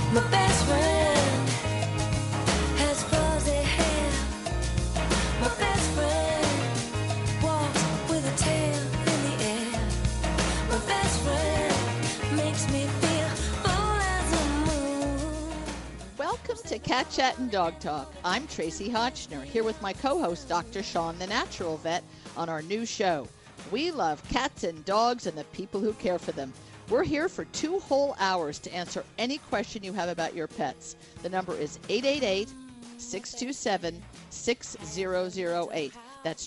My best friend has fuzzy hair. My best friend walks with a tail in the air. My best friend makes me feel full as a moon. Welcome to Cat Chat and Dog Talk. I'm Tracy Hotchner, here with my co-host, Dr. Sean, the natural vet, on our new show. We love cats and dogs and the people who care for them. We're here for 2 whole hours to answer any question you have about your pets. The number is 888-627-6008. That's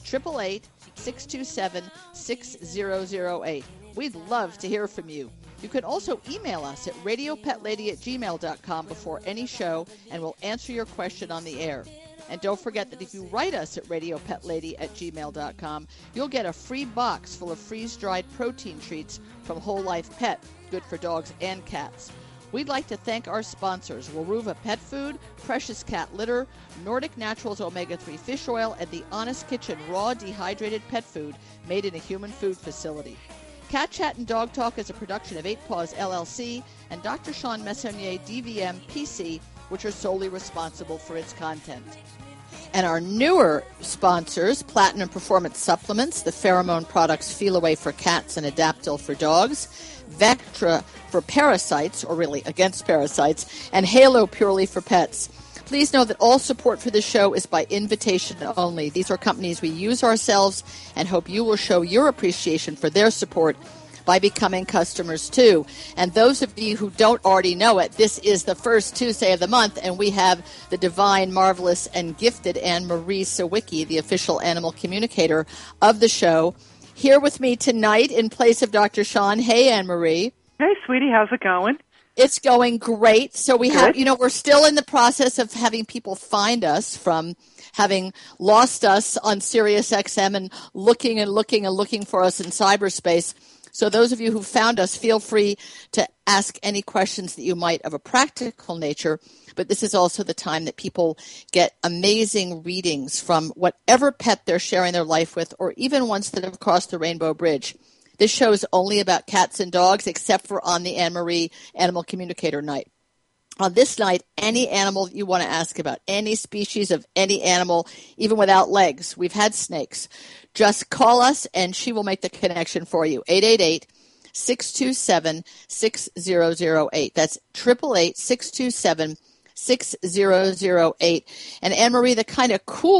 888-627-6008. We'd love to hear from you. You can also email us at radiopetlady@gmail.com before any show, and we'll answer your question on the air. And don't forget that if you write us at radiopetlady@gmail.com, you'll get a free box full of freeze-dried protein treats from Whole Life Pet, good for dogs and cats. We'd like to thank our sponsors, Weruva Pet Food, Precious Cat Litter, Nordic Naturals Omega-3 Fish Oil, and the Honest Kitchen Raw Dehydrated Pet Food made in a human food facility. Cat Chat and Dog Talk is a production of 8 Paws LLC and Dr. Sean Messonnier, DVM, PC, which are solely responsible for its content. And our newer sponsors, Platinum Performance Supplements, the pheromone products Feel Away for cats and Adaptil for dogs, Vectra for parasites, or really against parasites, and Halo Purely for pets. Please know that all support for this show is by invitation only. These are companies we use ourselves and hope you will show your appreciation for their support by becoming customers too. And those of you who don't already know it, this is the first Tuesday of the month, and we have the divine, marvelous, and gifted Anne-Marie Sawicki, the official animal communicator of the show, here with me tonight in place of Dr. Sean. Hey, Anne-Marie. Hey, sweetie, how's it going? It's going great. So we have, we're still in the process of having people find us from having lost us on Sirius XM and looking for us in cyberspace. So those of you who found us, feel free to ask any questions that you might of a practical nature. But this is also the time that people get amazing readings from whatever pet they're sharing their life with, or even ones that have crossed the Rainbow Bridge. This show is only about cats and dogs, except for on the Anne-Marie Animal Communicator Night. On this night, any animal you want to ask about, any species of any animal, even without legs. We've had snakes. Just call us, and she will make the connection for you. 888-627-6008. That's 888-627-6008. And Anne-Marie, the kind of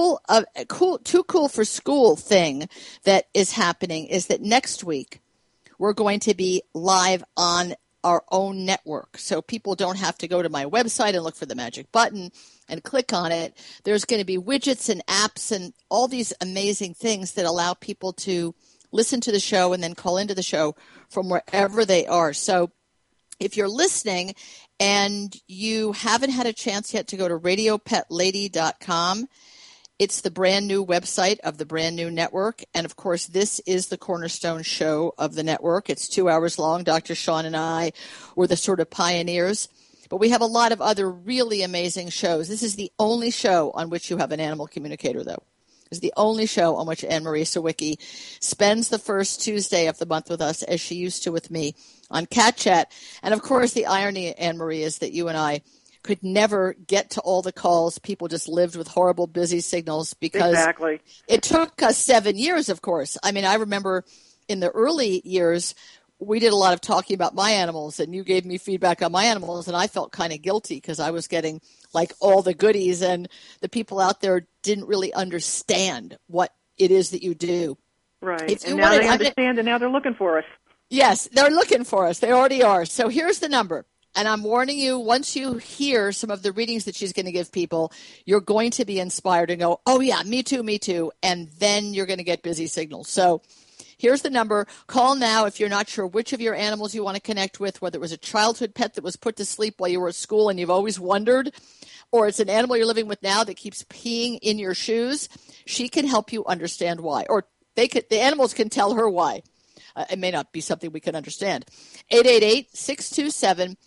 too cool for school thing that is happening is that next week we're going to be live on our own network. So people don't have to go to my website and look for the magic button and click on it. There's going to be widgets and apps and all these amazing things that allow people to listen to the show and then call into the show from wherever they are. So if you're listening and you haven't had a chance yet to go to radiopetlady.com, it's the brand new website of the brand new network. And, of course, this is the cornerstone show of the network. It's 2 hours long. Dr. Sean and I were the sort of pioneers. But we have a lot of other really amazing shows. This is the only show on which you have an animal communicator, though. It's the only show on which Anne-Marie Sawicki spends the first Tuesday of the month with us, as she used to with me, on Cat Chat. And, of course, the irony, Anne-Marie, is that you and I could never get to all the calls. People just lived with horrible busy signals because It took us 7 years, of course. I mean, I remember in the early years, we did a lot of talking about my animals, and you gave me feedback on my animals, and I felt kind of guilty because I was getting like all the goodies, and the people out there didn't really understand what it is that you do. Right. And now they understand, and now they're looking for us. Yes, they're looking for us. They already are. So here's the number. And I'm warning you, once you hear some of the readings that she's going to give people, you're going to be inspired and go, oh, yeah, me too. And then you're going to get busy signals. So here's the number. Call now if you're not sure which of your animals you want to connect with, whether it was a childhood pet that was put to sleep while you were at school and you've always wondered, or it's an animal you're living with now that keeps peeing in your shoes. She can help you understand why. Or the animals can tell her why. It may not be something we can understand. 888-627-6008,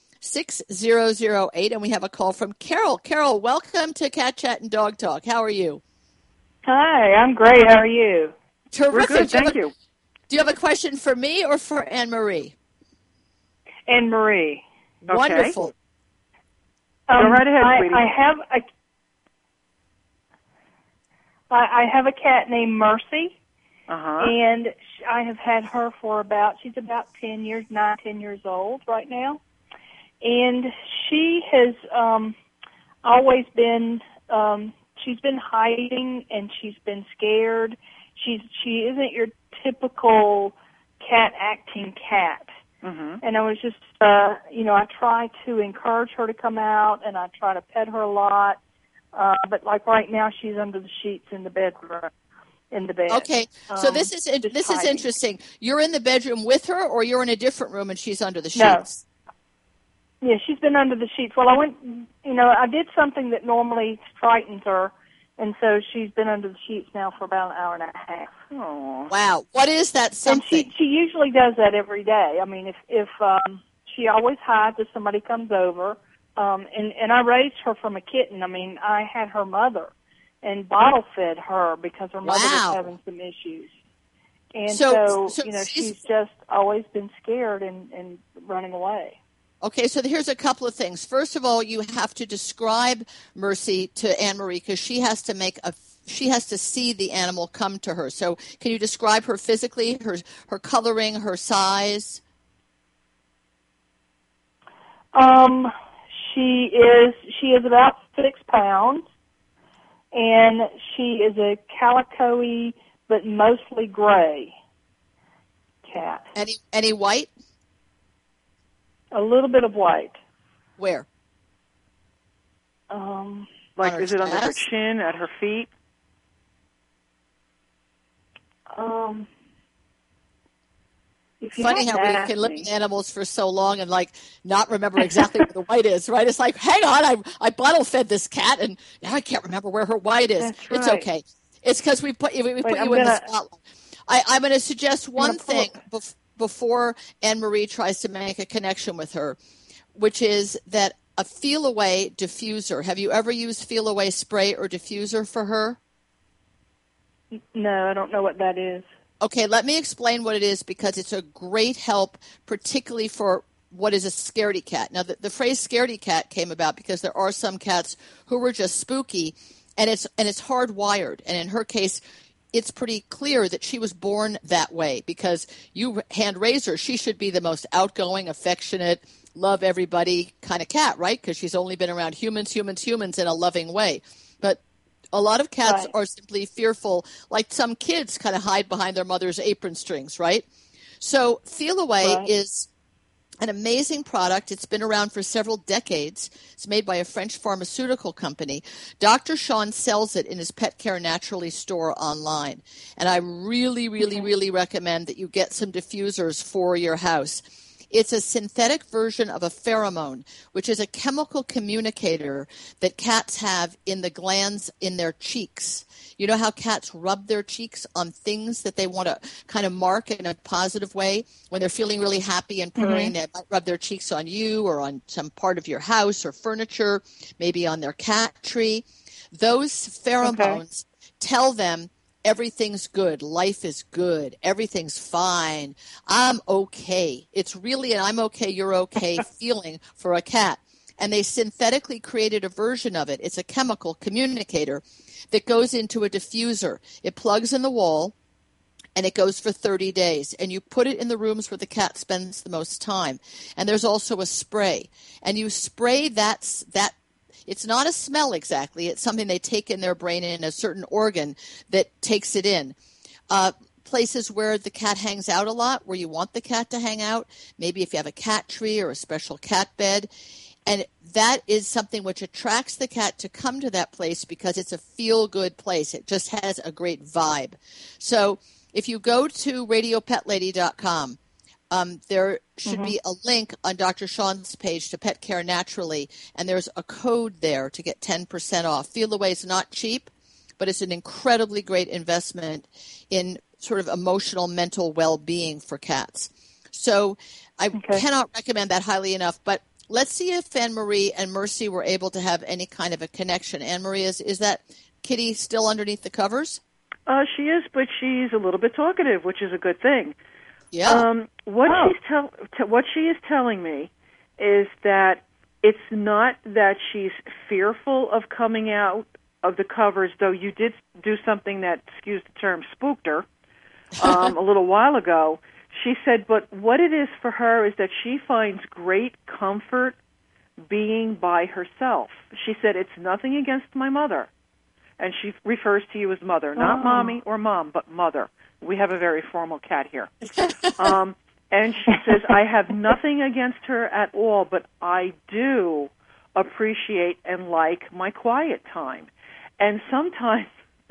and we have a call from Carol. Carol, welcome to Cat Chat and Dog Talk. How are you? Hi, I'm great. How are you? Terrific. We're good, thank you. Do you have a question for me or for Anne-Marie? Anne-Marie. Okay. Wonderful. Go right ahead, sweetie. I have a cat named Mercy, Uh-huh. and I have had her for she's about 10 years old right now. And she has always been, she's been hiding and she's been scared. She isn't your typical cat acting cat. Mm-hmm. And I was just, I try to encourage her to come out, and I try to pet her a lot. But like right now, she's under the sheets in the bedroom, in the bed. Okay, so this is hiding. interesting. You're in the bedroom with her, or you're in a different room and she's under the sheets? No. Yeah, she's been under the sheets. Well, I did something that normally frightens her, and so she's been under the sheets now for about an hour and a half. Oh, wow! What is that something? And she usually does that every day. I mean, if she always hides if somebody comes over. And I raised her from a kitten. I mean, I had her mother and bottle fed her because her mother was having some issues. And so she's just always been scared and running away. Okay, so here's a couple of things. First of all, you have to describe Mercy to Anne-Marie because she has to see the animal come to her. So can you describe her physically, her coloring, her size? She is about 6 pounds, and she is a calico-y but mostly gray cat. Any white? A little bit of white. Where? Is it under her chin, at her feet? Funny how we can live with animals for so long and not remember exactly where the white is, right? It's like, hang on, I bottle fed this cat and now I can't remember where her white is. That's right. It's okay. It's because we put you in the spotlight. I'm going to suggest one thing before Anne-Marie tries to make a connection with her, which is that a Feel Away diffuser. Have you ever used Feel Away spray or diffuser for her? No, I don't know what that is. Okay, let me explain what it is because it's a great help, particularly for what is a scaredy cat. Now, the phrase scaredy cat came about because there are some cats who were just spooky, and it's hardwired. And in her case, it's pretty clear that she was born that way because you hand raise her. She should be the most outgoing, affectionate, love everybody kind of cat, right? Because she's only been around humans in a loving way. But a lot of cats are simply fearful, like some kids kind of hide behind their mother's apron strings, right? So Feel Away is an amazing product. It's been around for several decades. It's made by a French pharmaceutical company. Dr. Sean sells it in his Pet Care Naturally store online. And I really, really, really recommend that you get some diffusers for your house. It's a synthetic version of a pheromone, which is a chemical communicator that cats have in the glands in their cheeks. You know how cats rub their cheeks on things that they want to kind of mark in a positive way? When they're feeling really happy and purring, they might rub their cheeks on you or on some part of your house or furniture, maybe on their cat tree. Those pheromones tell them everything's good, life is good, everything's fine, I'm okay. It's really an I'm okay, you're okay feeling for a cat. And they synthetically created a version of it. It's a chemical communicator that goes into a diffuser. It plugs in the wall, and it goes for 30 days. And you put it in the rooms where the cat spends the most time. And there's also a spray. And you spray that. It's not a smell exactly. It's something they take in their brain in a certain organ that takes it in. Places where the cat hangs out a lot, where you want the cat to hang out, maybe if you have a cat tree or a special cat bed. And that is something which attracts the cat to come to that place because it's a feel-good place. It just has a great vibe. So if you go to radiopetlady.com, there should be a link on Dr. Sean's page to Pet Care Naturally, and there's a code there to get 10% off. Feel Away is not cheap, but it's an incredibly great investment in sort of emotional, mental well-being for cats. So I cannot recommend that highly enough, but let's see if Anne-Marie and Mercy were able to have any kind of a connection. Anne-Marie, is that kitty still underneath the covers? She is, but she's a little bit talkative, which is a good thing. Yeah. What she is telling me is that it's not that she's fearful of coming out of the covers, though you did do something that, excuse the term, spooked her a little while ago. She said, but what it is for her is that she finds great comfort being by herself. She said, it's nothing against my mother. And she refers to you as mother, not mommy or mom, but mother. We have a very formal cat here. And she says, I have nothing against her at all, but I do appreciate and like my quiet time. And sometimes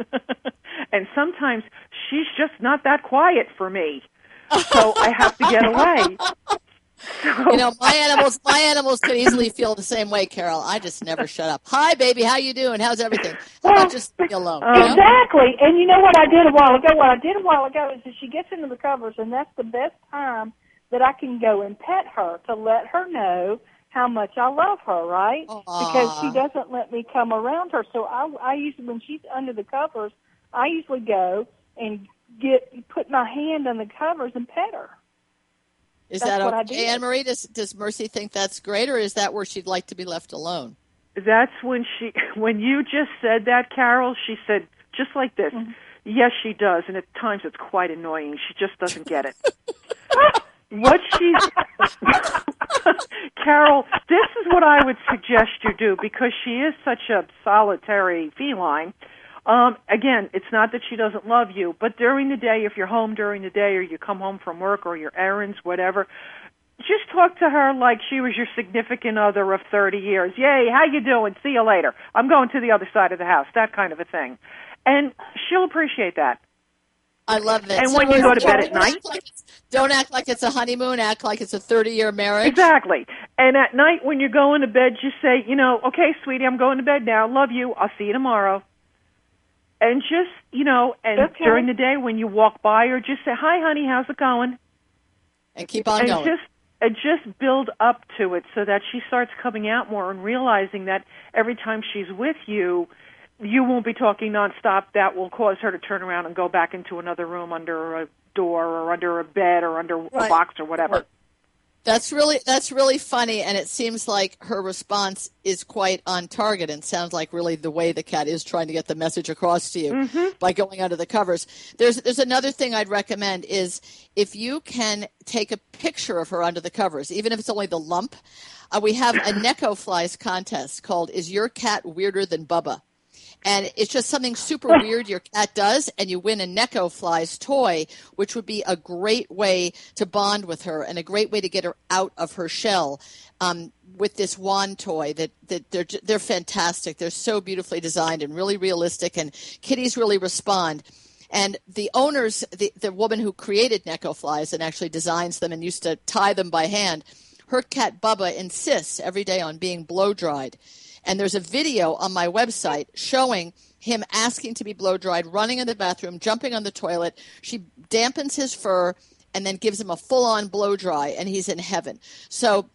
she's just not that quiet for me. So I have to get away. So, you know, my animals could easily feel the same way, Carol. I just never shut up. Hi, baby. How you doing? How's everything? How about just leave me alone? Exactly. And you know what I did a while ago? What I did a while ago is that she gets into the covers, and that's the best time that I can go and pet her to let her know how much I love her, right? Aww. Because she doesn't let me come around her. So I usually, when she's under the covers, I usually go and put my hand on the covers and pet her. Is That's that what I okay, did. Anne-Marie? Does Mercy think that's great, or is that where she'd like to be left alone? that's when you just said that, Carol, she said, just like this, yes, she does, and at times it's quite annoying. She just doesn't get it. What Carol, this is what I would suggest you do, because she is such a solitary feline. Again, it's not that she doesn't love you, but during the day, if you're home during the day or you come home from work or your errands, whatever, just talk to her like she was your significant other of 30 years. Yay, how you doing? See you later. I'm going to the other side of the house, that kind of a thing. And she'll appreciate that. I love that. And when you go to bed at night? Don't act like it's a honeymoon. Act like it's a 30-year marriage. Exactly. And at night when you're going to bed, just say, okay, sweetie, I'm going to bed now. Love you. I'll see you tomorrow. And just, during the day when you walk by her, just say, hi, honey, how's it going? And keep on going. And just build up to it so that she starts coming out more and realizing that every time she's with you, you won't be talking nonstop. That will cause her to turn around and go back into another room under a door or under a bed or under a box or whatever. Right. That's really funny, and it seems like her response is quite on target and sounds like really the way the cat is trying to get the message across to you by going under the covers. There's another thing I'd recommend is if you can take a picture of her under the covers, even if it's only the lump. We have a Necco Flies contest called Is Your Cat Weirder Than Bubba? And it's just something super weird your cat does, and you win a Necco Flies toy, which would be a great way to bond with her and a great way to get her out of her shell with this wand toy. That they're fantastic. They're so beautifully designed and really realistic, and kitties really respond. And the owners, the woman who created Necco Flies and actually designs them and used to tie them by hand, her cat Bubba insists every day on being blow-dried. And there's a video on my website showing him asking to be blow-dried, running in the bathroom, jumping on the toilet. She dampens his fur and then gives him a full-on blow-dry, and he's in heaven. So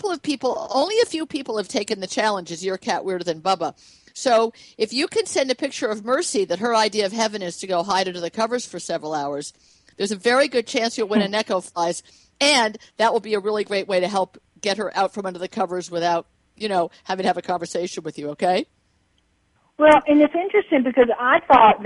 only a few people have taken the challenge, Is Your Cat Weirder Than Bubba? So if you can send a picture of Mercy that her idea of heaven is to go hide under the covers for several hours, there's a very good chance you'll win a Necco Flies, and that will be a really great way to help get her out from under the covers without having to have a conversation with you, okay? Well, and it's interesting because I thought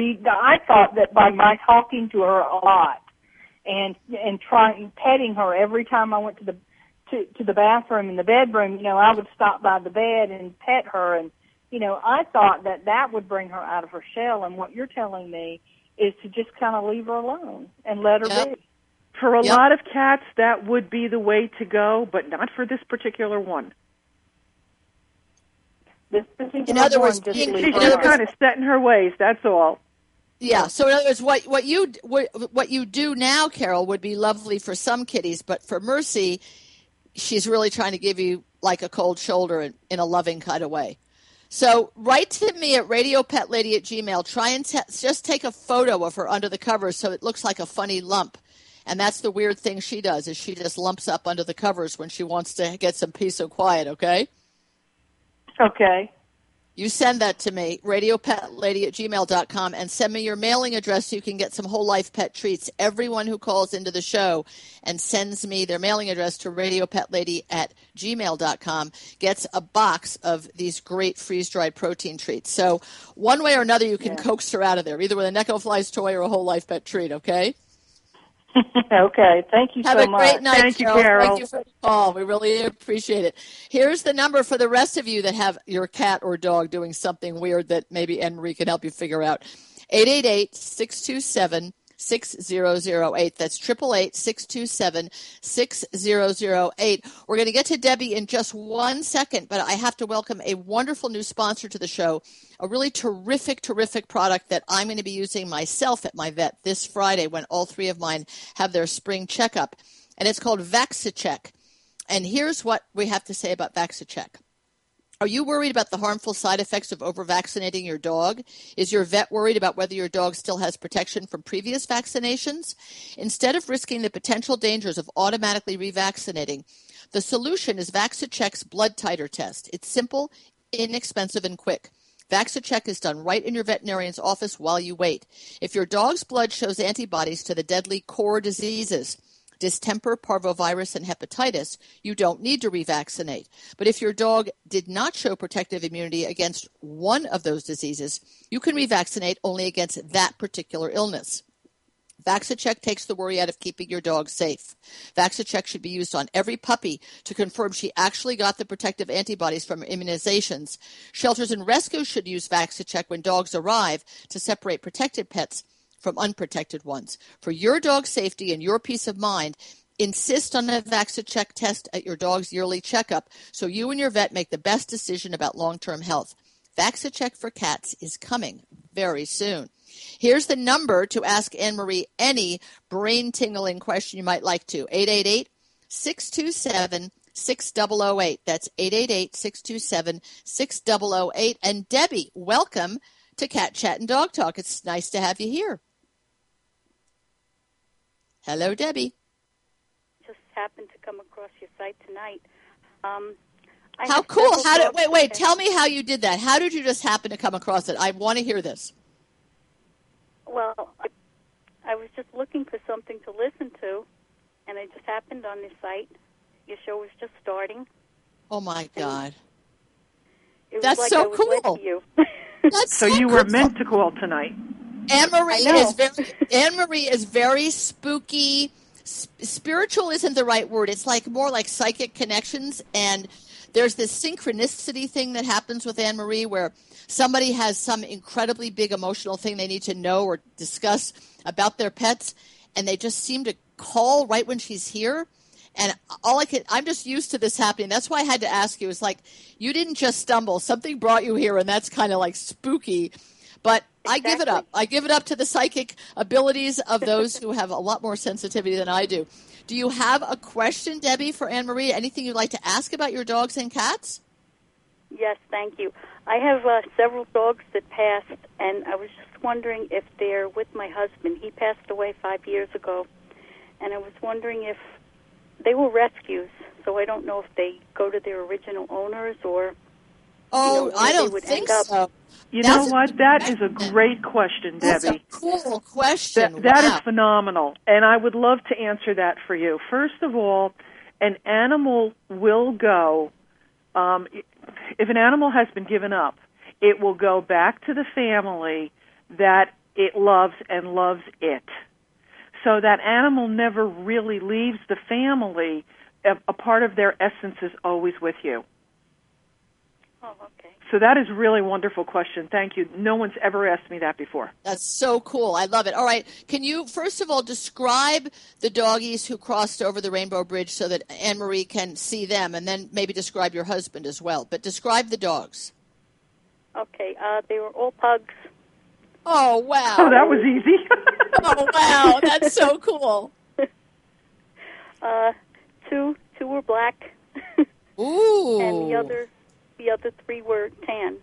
that by my talking to her a lot and petting her every time I went to the bathroom and the bedroom, I would stop by the bed and pet her, and I thought that would bring her out of her shell. And what you're telling me is to just kind of leave her alone and let her be. For a lot of cats, that would be the way to go, but not for this particular one. In other words, she's just kind of set in her ways. That's all. Yeah. So in other words, what you do now, Carol, would be lovely for some kitties, but for Mercy, she's really trying to give you like a cold shoulder in a loving kind of way. So write to me at radiopetlady@gmail. Try and just take a photo of her under the covers so it looks like a funny lump. And that's the weird thing she does, is she just lumps up under the covers when she wants to get some peace and quiet. Okay. Okay. You send that to me, radiopetlady@gmail.com, and send me your mailing address so you can get some whole life pet treats. Everyone who calls into the show and sends me their mailing address to radiopetlady@gmail.com gets a box of these great freeze-dried protein treats. So one way or another, you can coax her out of there, either with a Necco Flies toy or a whole life pet treat, okay? Okay, thank you Have so a much. great night, Thank you, Carol. Carol. Thank you for the call. We really appreciate it. Here's the number for the rest of you that have your cat or dog doing something weird that maybe Anne-Marie can help you figure out. 888-627-6008. That's 888-627-6008. We're going to get to Debbie in just 1 second, but I have to welcome a wonderful new sponsor to the show, a really terrific product that I'm going to be using myself at my vet this Friday when all three of mine have their spring checkup, and it's called VaxiCheck. And here's what we have to say about VaxiCheck. Are you worried about the harmful side effects of over-vaccinating your dog? Is your vet worried about whether your dog still has protection from previous vaccinations? Instead of risking the potential dangers of automatically revaccinating, the solution is VaxiCheck's blood titer test. It's simple, inexpensive, and quick. VaxiCheck is done right in your veterinarian's office while you wait. If your dog's blood shows antibodies to the deadly core diseases, distemper, parvovirus, and hepatitis, you don't need to revaccinate. But if your dog did not show protective immunity against one of those diseases, you can revaccinate only against that particular illness. VaxiCheck takes the worry out of keeping your dog safe. VaxiCheck should be used on every puppy to confirm she actually got the protective antibodies from immunizations. Shelters and rescues should use VaxiCheck when dogs arrive to separate protected pets from unprotected ones. For your dog's safety and your peace of mind, insist on a VaxiCheck test at your dog's yearly checkup so you and your vet make the best decision about long-term health. VaxiCheck for cats is coming very soon. Here's the number to ask Anne-Marie any brain-tingling question you might like to. 888-627-6008. That's 888-627-6008. And Debbie, welcome to Cat Chat and Dog Talk. It's nice to have you here. Hello, Debbie. Just happened to come across your site tonight. How cool. Wait, tell me how you did that. How did you just happen to come across it? I want to hear this. Well, I was just looking for something to listen to, and I just happened on this site. Your show was just starting. Oh, my God. It was That's like so I was led cool. to you. That's So you were meant to call tonight. Anne-Marie is very spooky. Spiritual isn't the right word. It's like more like psychic connections, and there's this synchronicity thing that happens with Anne-Marie where somebody has some incredibly big emotional thing they need to know or discuss about their pets, and they just seem to call right when she's here. And I'm just used to this happening. That's why I had to ask you. It's like you didn't just stumble. Something brought you here, and that's kind of like spooky. But I give it up. I give it up to the psychic abilities of those who have a lot more sensitivity than I do. Do you have a question, Debbie, for Anne-Marie? Anything you'd like to ask about your dogs and cats? Yes, thank you. I have several dogs that passed, and I was just wondering if they're with my husband. He passed away 5 years ago, and I was wondering if they were rescues, so I don't know if they go to their original owners or... I don't think so. You know what? That is a great question, Debbie. That's a cool question. That is phenomenal, and I would love to answer that for you. First of all, an animal will go, if an animal has been given up, it will go back to the family that it loves and loves it. So that animal never really leaves the family. A part of their essence is always with you. Oh, okay. So that is a really wonderful question. Thank you. No one's ever asked me that before. That's so cool. I love it. All right. Can you, first of all, describe the doggies who crossed over the Rainbow Bridge so that Anne-Marie can see them, and then maybe describe your husband as well. But describe the dogs. Okay. They were all pugs. Oh, wow. Oh, that was easy. Oh, wow. That's so cool. Two were black. Ooh. And the other three were tan.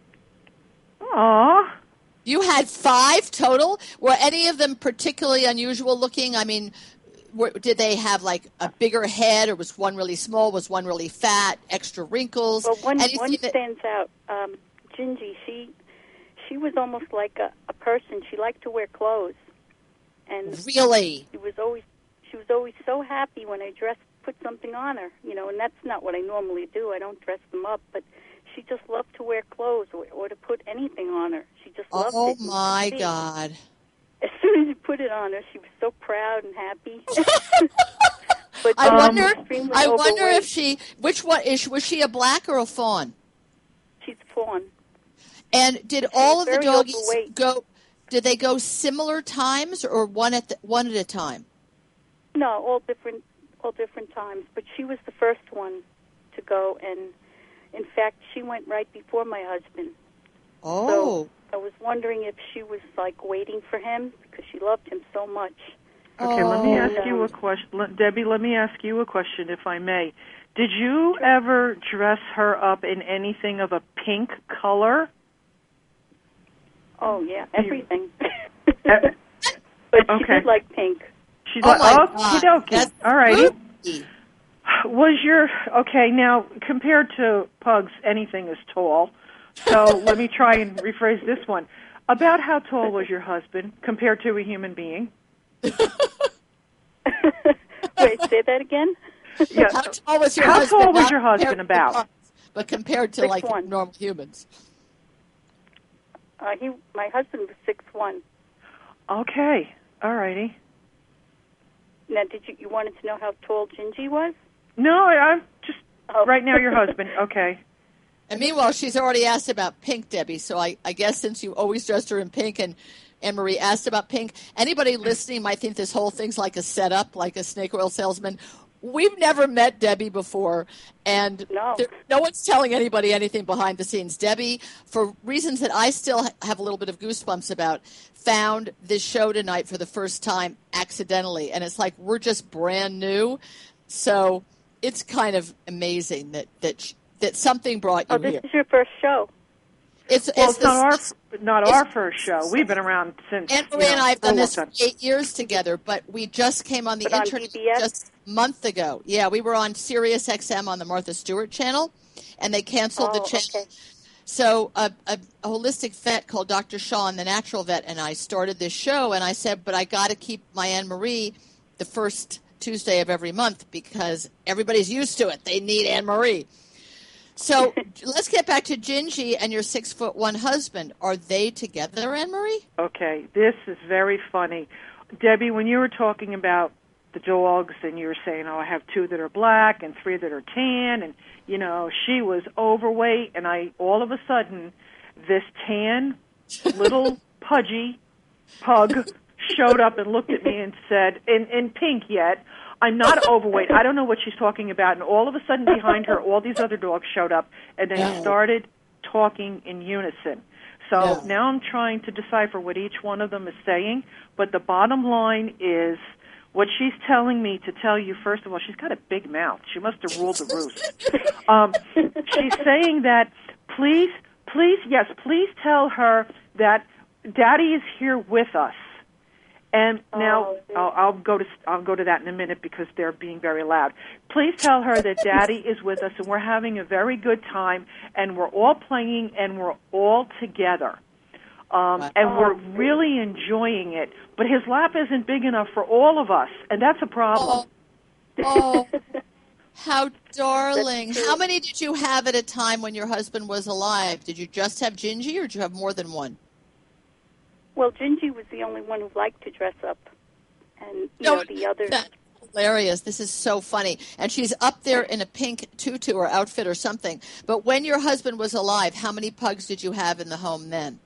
Aw. You had 5 total? Were any of them particularly unusual looking? I mean, did they have like a bigger head, or was one really small? Was one really fat? Extra wrinkles? Well, one stands out. Gingy, she was almost like a person. She liked to wear clothes, and Really? she was always so happy when I put something on her, and that's not what I normally do. I don't dress them up, but she just loved to wear clothes or to put anything on her. She just loved it. Oh, my God. As soon as you put it on her, she was so proud and happy. But I wonder overweight. if which one was she, a black or a fawn? She's fawn. And did all of the very doggies overweight. did they go similar times or one at a time? No, all different times. But she was the first one to go, and in fact, she went right before my husband. Oh. So I was wondering if she was like waiting for him because she loved him so much. Okay, let me ask you a question. Debbie, let me ask you a question, if I may. Did you ever dress her up in anything of a pink color? Oh, yeah, everything. But she did like pink. She's okey-dokey. All righty. Okay, now, compared to pugs, anything is tall. So let me try and rephrase this one. About how tall was your husband compared to a human being? Wait, say that again? Yeah. How tall was your husband? How tall was your husband about? But compared to 6'1". normal humans. My husband was 6'1". Okay, all righty. Now, you wanted to know how tall Gingy was? No, I'm just right now your husband. Okay. And meanwhile, she's already asked about pink, Debbie. So I guess since you always dressed her in pink and Anne-Marie asked about pink, anybody listening might think this whole thing's like a setup, like a snake oil salesman. We've never met Debbie before, and no one's telling anybody anything behind the scenes. Debbie, for reasons that I still have a little bit of goosebumps about, found this show tonight for the first time accidentally, and it's like we're just brand new. So it's kind of amazing that something brought you here. Oh, this is your first show. It's not our first show. We've been around since. Anne-Marie and I have done this for 8 years together, but we just came on the internet just a month ago. Yeah, we were on Sirius XM on the Martha Stewart channel, and they canceled the channel. Okay. So a holistic vet called Dr. Shaw, the natural vet, and I started this show, and I said, but I got to keep my Anne-Marie the first Tuesday of every month because everybody's used to it. They need Anne-Marie. So let's get back to Gingy and your 6'1" husband. Are they together, Anne-Marie? Okay, this is very funny. Debbie, when you were talking about the dogs and you were saying, I have 2 that are black and 3 that are tan, and, she was overweight, and all of a sudden, this tan, little pudgy pug showed up and looked at me and said, in pink yet, I'm not overweight. I don't know what she's talking about. And all of a sudden behind her, all these other dogs showed up, and they started talking in unison. So now I'm trying to decipher what each one of them is saying. But the bottom line is what she's telling me to tell you, first of all, she's got a big mouth. She must have ruled the roost. She's saying that, please tell her that Daddy is here with us. And now I'll go to that in a minute because they're being very loud. Please tell her that Daddy is with us and we're having a very good time and we're all playing and we're all together. And we're really enjoying it. But his lap isn't big enough for all of us, and that's a problem. Oh, how darling. How many did you have at a time when your husband was alive? Did you just have Gingy or did you have more than one? Well, Gingy was the only one who liked to dress up, and the others. That's hilarious. This is so funny. And she's up there in a pink tutu or outfit or something. But when your husband was alive, how many pugs did you have in the home then?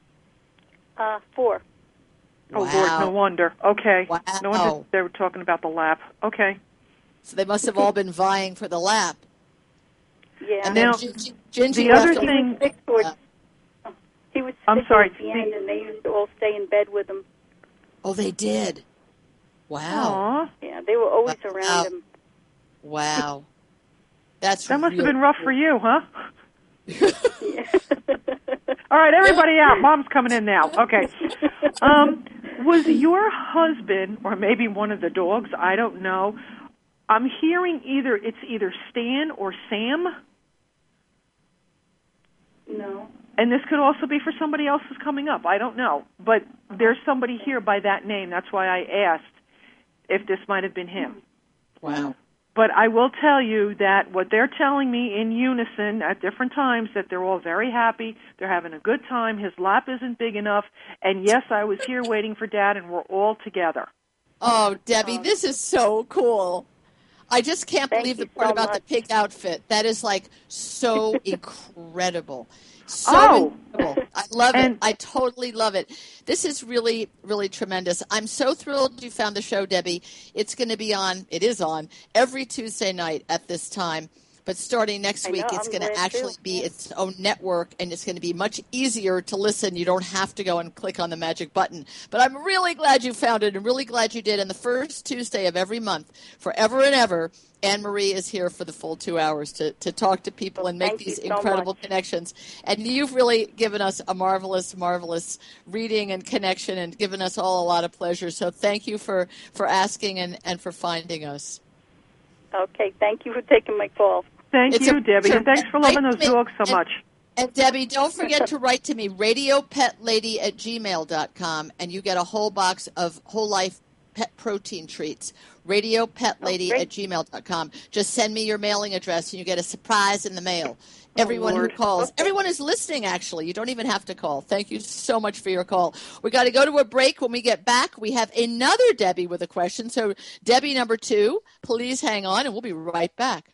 4. Oh, Lord, no wonder. Okay. Wow. No wonder they were talking about the lap. Okay. So they must have all been vying for the lap. Yeah. And now, Gingy the other thing. He was sick I'm sorry. at the end, and they used to all stay in bed with him. Oh, they did? Wow. Aww. Yeah, they were always around him. Wow. That must have been rough for you, huh? Yeah. All right, everybody out. Mom's coming in now. Okay. Was your husband, or maybe one of the dogs, I don't know, I'm hearing either Stan or Sam? No. And this could also be for somebody else who's coming up. I don't know. But there's somebody here by that name. That's why I asked if this might have been him. Wow. But I will tell you that what they're telling me in unison at different times, that they're all very happy, they're having a good time, his lap isn't big enough, and yes, I was here waiting for Dad, and we're all together. Oh, Debbie, this is so cool. I just can't believe the part about the pig outfit. That is like so incredible. So incredible. I love it. I totally love it. This is really, really tremendous. I'm so thrilled you found the show, Debbie. It is on every Tuesday night at this time. But starting next week, it's going to actually be its own network, and it's going to be much easier to listen. You don't have to go and click on the magic button. But I'm really glad you found it, and really glad you did. And the first Tuesday of every month, forever and ever, Anne-Marie is here for the full 2 hours to talk to people and make these incredible connections. And you've really given us a marvelous, marvelous reading and connection and given us all a lot of pleasure. So thank you for asking and for finding us. Okay, thank you for taking my call. Thank you, Debbie, and thanks for loving those dogs so much. And Debbie, don't forget to write to me, radiopetlady@gmail.com, and you get a whole box of Whole Life pet protein treats. radiopetlady@gmail.com. Just send me your mailing address, and you get a surprise in the mail. Everyone who calls. Everyone is listening, actually. You don't even have to call. Thank you so much for your call. We got to go to a break. When we get back, we have another Debbie with a question. So, Debbie number 2, please hang on, and we'll be right back.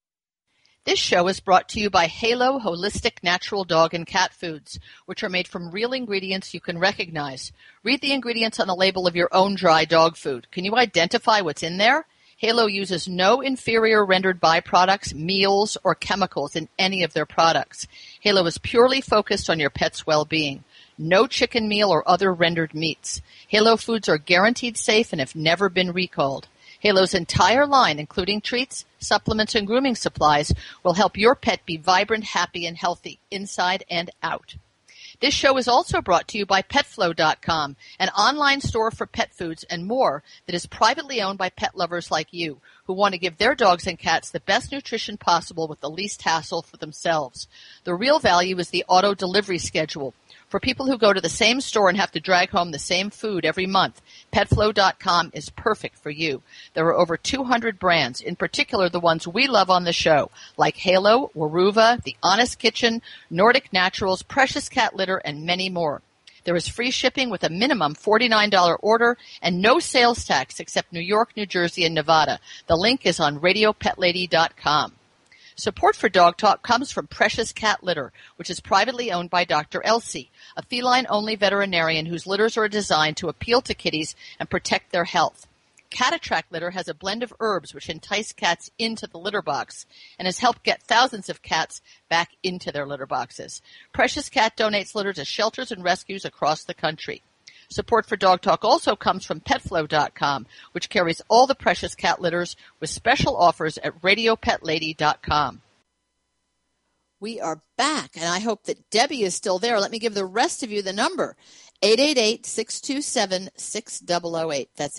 This show is brought to you by Halo Holistic Natural Dog and Cat Foods, which are made from real ingredients you can recognize. Read the ingredients on the label of your own dry dog food. Can you identify what's in there? Halo uses no inferior rendered byproducts, meals, or chemicals in any of their products. Halo is purely focused on your pet's well-being. No chicken meal or other rendered meats. Halo foods are guaranteed safe and have never been recalled. Halo's entire line, including treats, supplements, and grooming supplies, will help your pet be vibrant, happy, and healthy, inside and out. This show is also brought to you by PetFlow.com, an online store for pet foods and more that is privately owned by pet lovers like you, who want to give their dogs and cats the best nutrition possible with the least hassle for themselves. The real value is the auto delivery schedule. For people who go to the same store and have to drag home the same food every month, PetFlow.com is perfect for you. There are over 200 brands, in particular the ones we love on the show, like Halo, Waruva, The Honest Kitchen, Nordic Naturals, Precious Cat Litter, and many more. There is free shipping with a minimum $49 order and no sales tax except New York, New Jersey, and Nevada. The link is on RadioPetLady.com. Support for Dog Talk comes from Precious Cat Litter, which is privately owned by Dr. Elsie, a feline-only veterinarian whose litters are designed to appeal to kitties and protect their health. Cat Attract Litter has a blend of herbs which entice cats into the litter box and has helped get thousands of cats back into their litter boxes. Precious Cat donates litter to shelters and rescues across the country. Support for Dog Talk also comes from PetFlow.com, which carries all the Precious Cat litters with special offers at RadioPetLady.com. We are back, and I hope that Debbie is still there. Let me give the rest of you the number, 888-627-6008. That's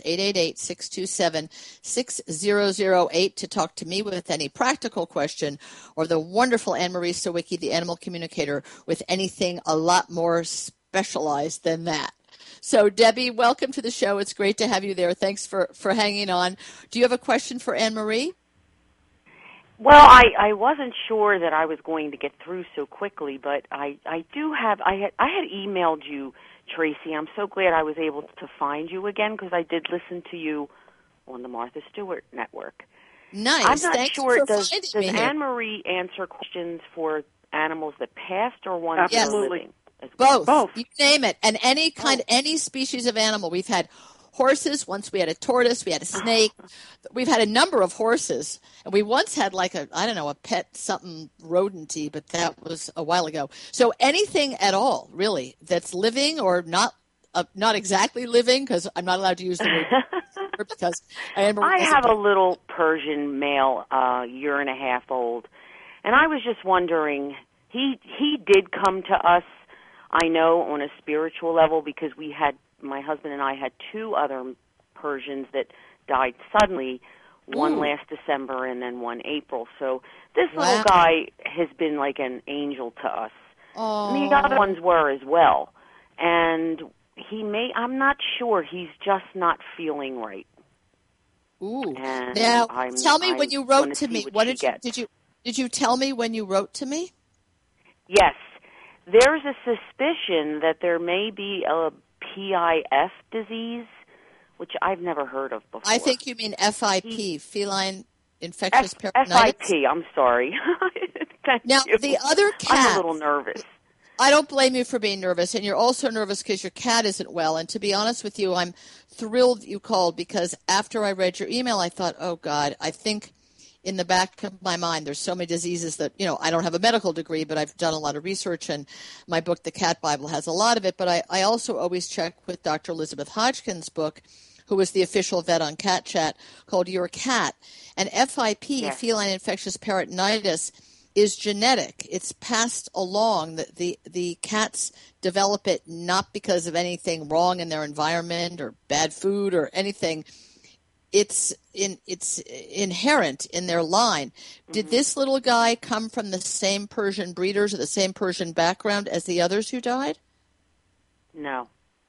888-627-6008 to talk to me with any practical question, or the wonderful Anne-Marie Sawicki, the animal communicator, with anything a lot more specialized than that. So, Debbie, welcome to the show. It's great to have you there. Thanks for hanging on. Do you have a question for Anne-Marie? Well, I wasn't sure that I was going to get through so quickly, but I had emailed you, Tracy. I'm so glad I was able to find you again because I did listen to you on the Martha Stewart Network. Nice. I'm not Thanks sure, for does finding me Anne-Marie answer questions for animals that passed or ones that are living? Both. You name it. And any species of animal. We've had horses. Once we had a tortoise. We had a snake. We've had a number of horses. And we once had a pet something rodenty, but that was a while ago. So anything at all, really, that's living or not exactly living, because I'm not allowed to use the word because I have a little Persian male, year and a half old. And I was just wondering, he did come to us, I know, on a spiritual level, because my husband and I had 2 other Persians that died suddenly, one last December and then one April. So this little guy has been like an angel to us. Oh. The other ones were as well. And I'm not sure, he's just not feeling right. Ooh. And Now, tell me when you wrote to me. What did you tell me when you wrote to me? Yes. There's a suspicion that there may be a PIF disease, which I've never heard of before. I think you mean FIP, feline infectious peritonitis. FIP, I'm sorry. Thank now, you. The other cat. I'm a little nervous. I don't blame you for being nervous, and you're also nervous because your cat isn't well. And to be honest with you, I'm thrilled that you called, because after I read your email, I thought, oh, God, I think in the back of my mind there's so many diseases that, I don't have a medical degree, but I've done a lot of research, and my book, The Cat Bible, has a lot of it. But I also always check with Dr. Elizabeth Hodgkin's book, who is the official vet on Cat Chat, called Your Cat. And FIP, yes. Feline infectious peritonitis, is genetic. It's passed along. The cats develop it not because of anything wrong in their environment or bad food or anything. It's inherent in their line. Mm-hmm. Did this little guy come from the same Persian breeders or the same Persian background as the others who died? No.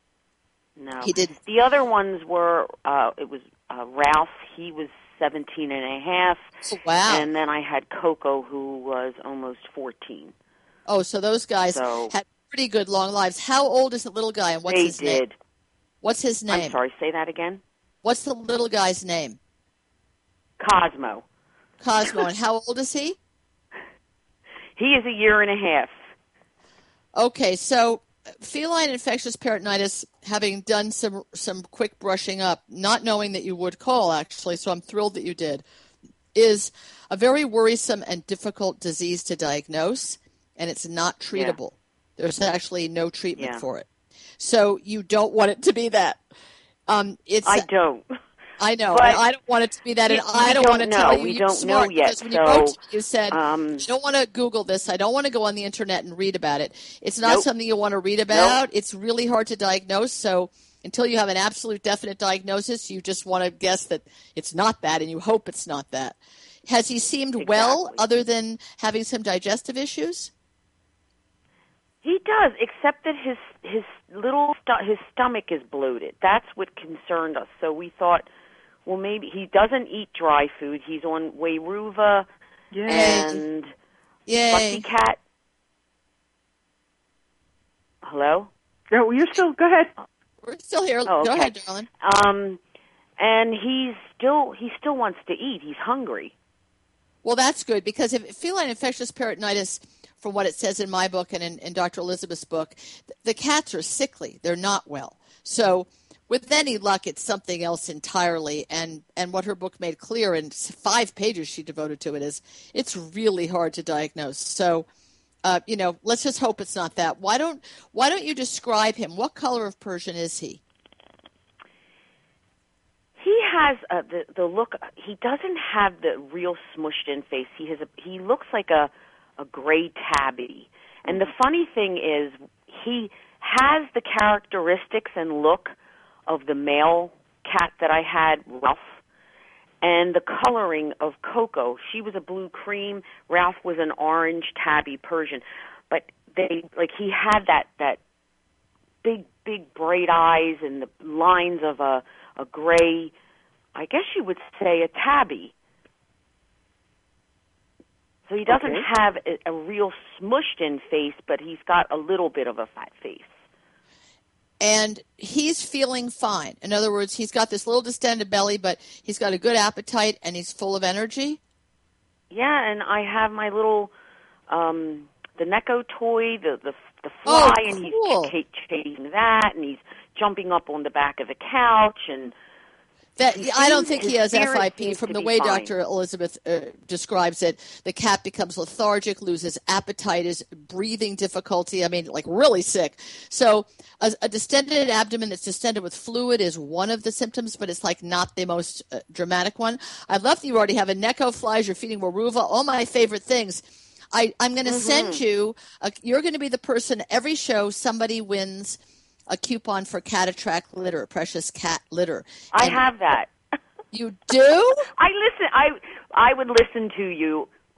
He didn't. The other ones were, it was Ralph. He was 17 and a half. Oh, wow. And then I had Coco, who was almost 14. Oh, so those guys had pretty good long lives. How old is the little guy, and what's his name? What's his name? I'm sorry, say that again? What's the little guy's name? Cosmo. Cosmo, and how old is he? He is a year and a half. Okay, so feline infectious peritonitis, having done some quick brushing up, not knowing that you would call, actually, so I'm thrilled that you did, is a very worrisome and difficult disease to diagnose, and it's not treatable. Yeah. There's actually no treatment for it. So you don't want it to be that. I don't. I know. And I don't want it to be that, and I don't want to tell you we you're don't smart, know yet. because when you wrote to me, you said, I don't want to Google this. I don't want to go on the Internet and read about it. It's not something you want to read about. It's really hard to diagnose, so until you have an absolute definite diagnosis, you just want to guess that it's not that, and you hope it's not that. Has he seemed well, other than having some digestive issues? He does, except that his stomach is bloated. That's what concerned us. So we thought, well, maybe he doesn't eat dry food. He's on Wayruva and Pussycat. Hello? No, you're still. Go ahead. We're still here. Oh, okay. Go ahead, darling. And he still wants to eat. He's hungry. Well, that's good, because if feline infectious peritonitis, from what it says in my book and in Dr. Elizabeth's book, the cats are sickly. They're not well. So with any luck, it's something else entirely. And what her book made clear in 5 pages she devoted to it is it's really hard to diagnose. So, let's just hope it's not that. Why don't you describe him? What color of Persian is he? He has the look. He doesn't have the real smushed in face. He looks like a gray tabby. And the funny thing is, he has the characteristics and look of the male cat that I had, Ralph, and the coloring of Coco. She was a blue cream. Ralph was an orange tabby Persian. But he had that big bright eyes and the lines of a gray, I guess you would say a tabby. So he doesn't have a real smushed in face, but he's got a little bit of a fat face. And he's feeling fine. In other words, he's got this little distended belly, but he's got a good appetite and he's full of energy. Yeah, and I have my little the Neko toy, the fly, and he's chasing that, and he's jumping up on the back of the couch, and I don't think he has FIP. From the way Dr. Elizabeth describes it, the cat becomes lethargic, loses appetite, is breathing difficulty, really sick. So a distended abdomen that's distended with fluid is one of the symptoms, but it's not the most dramatic one. I love that you already have a Neko flies, you're feeding Wayruva, all my favorite things. I'm going to send you, you're going to be the person, every show somebody wins a coupon for Cat Attract litter, precious cat litter. I have that. You do? I would listen to you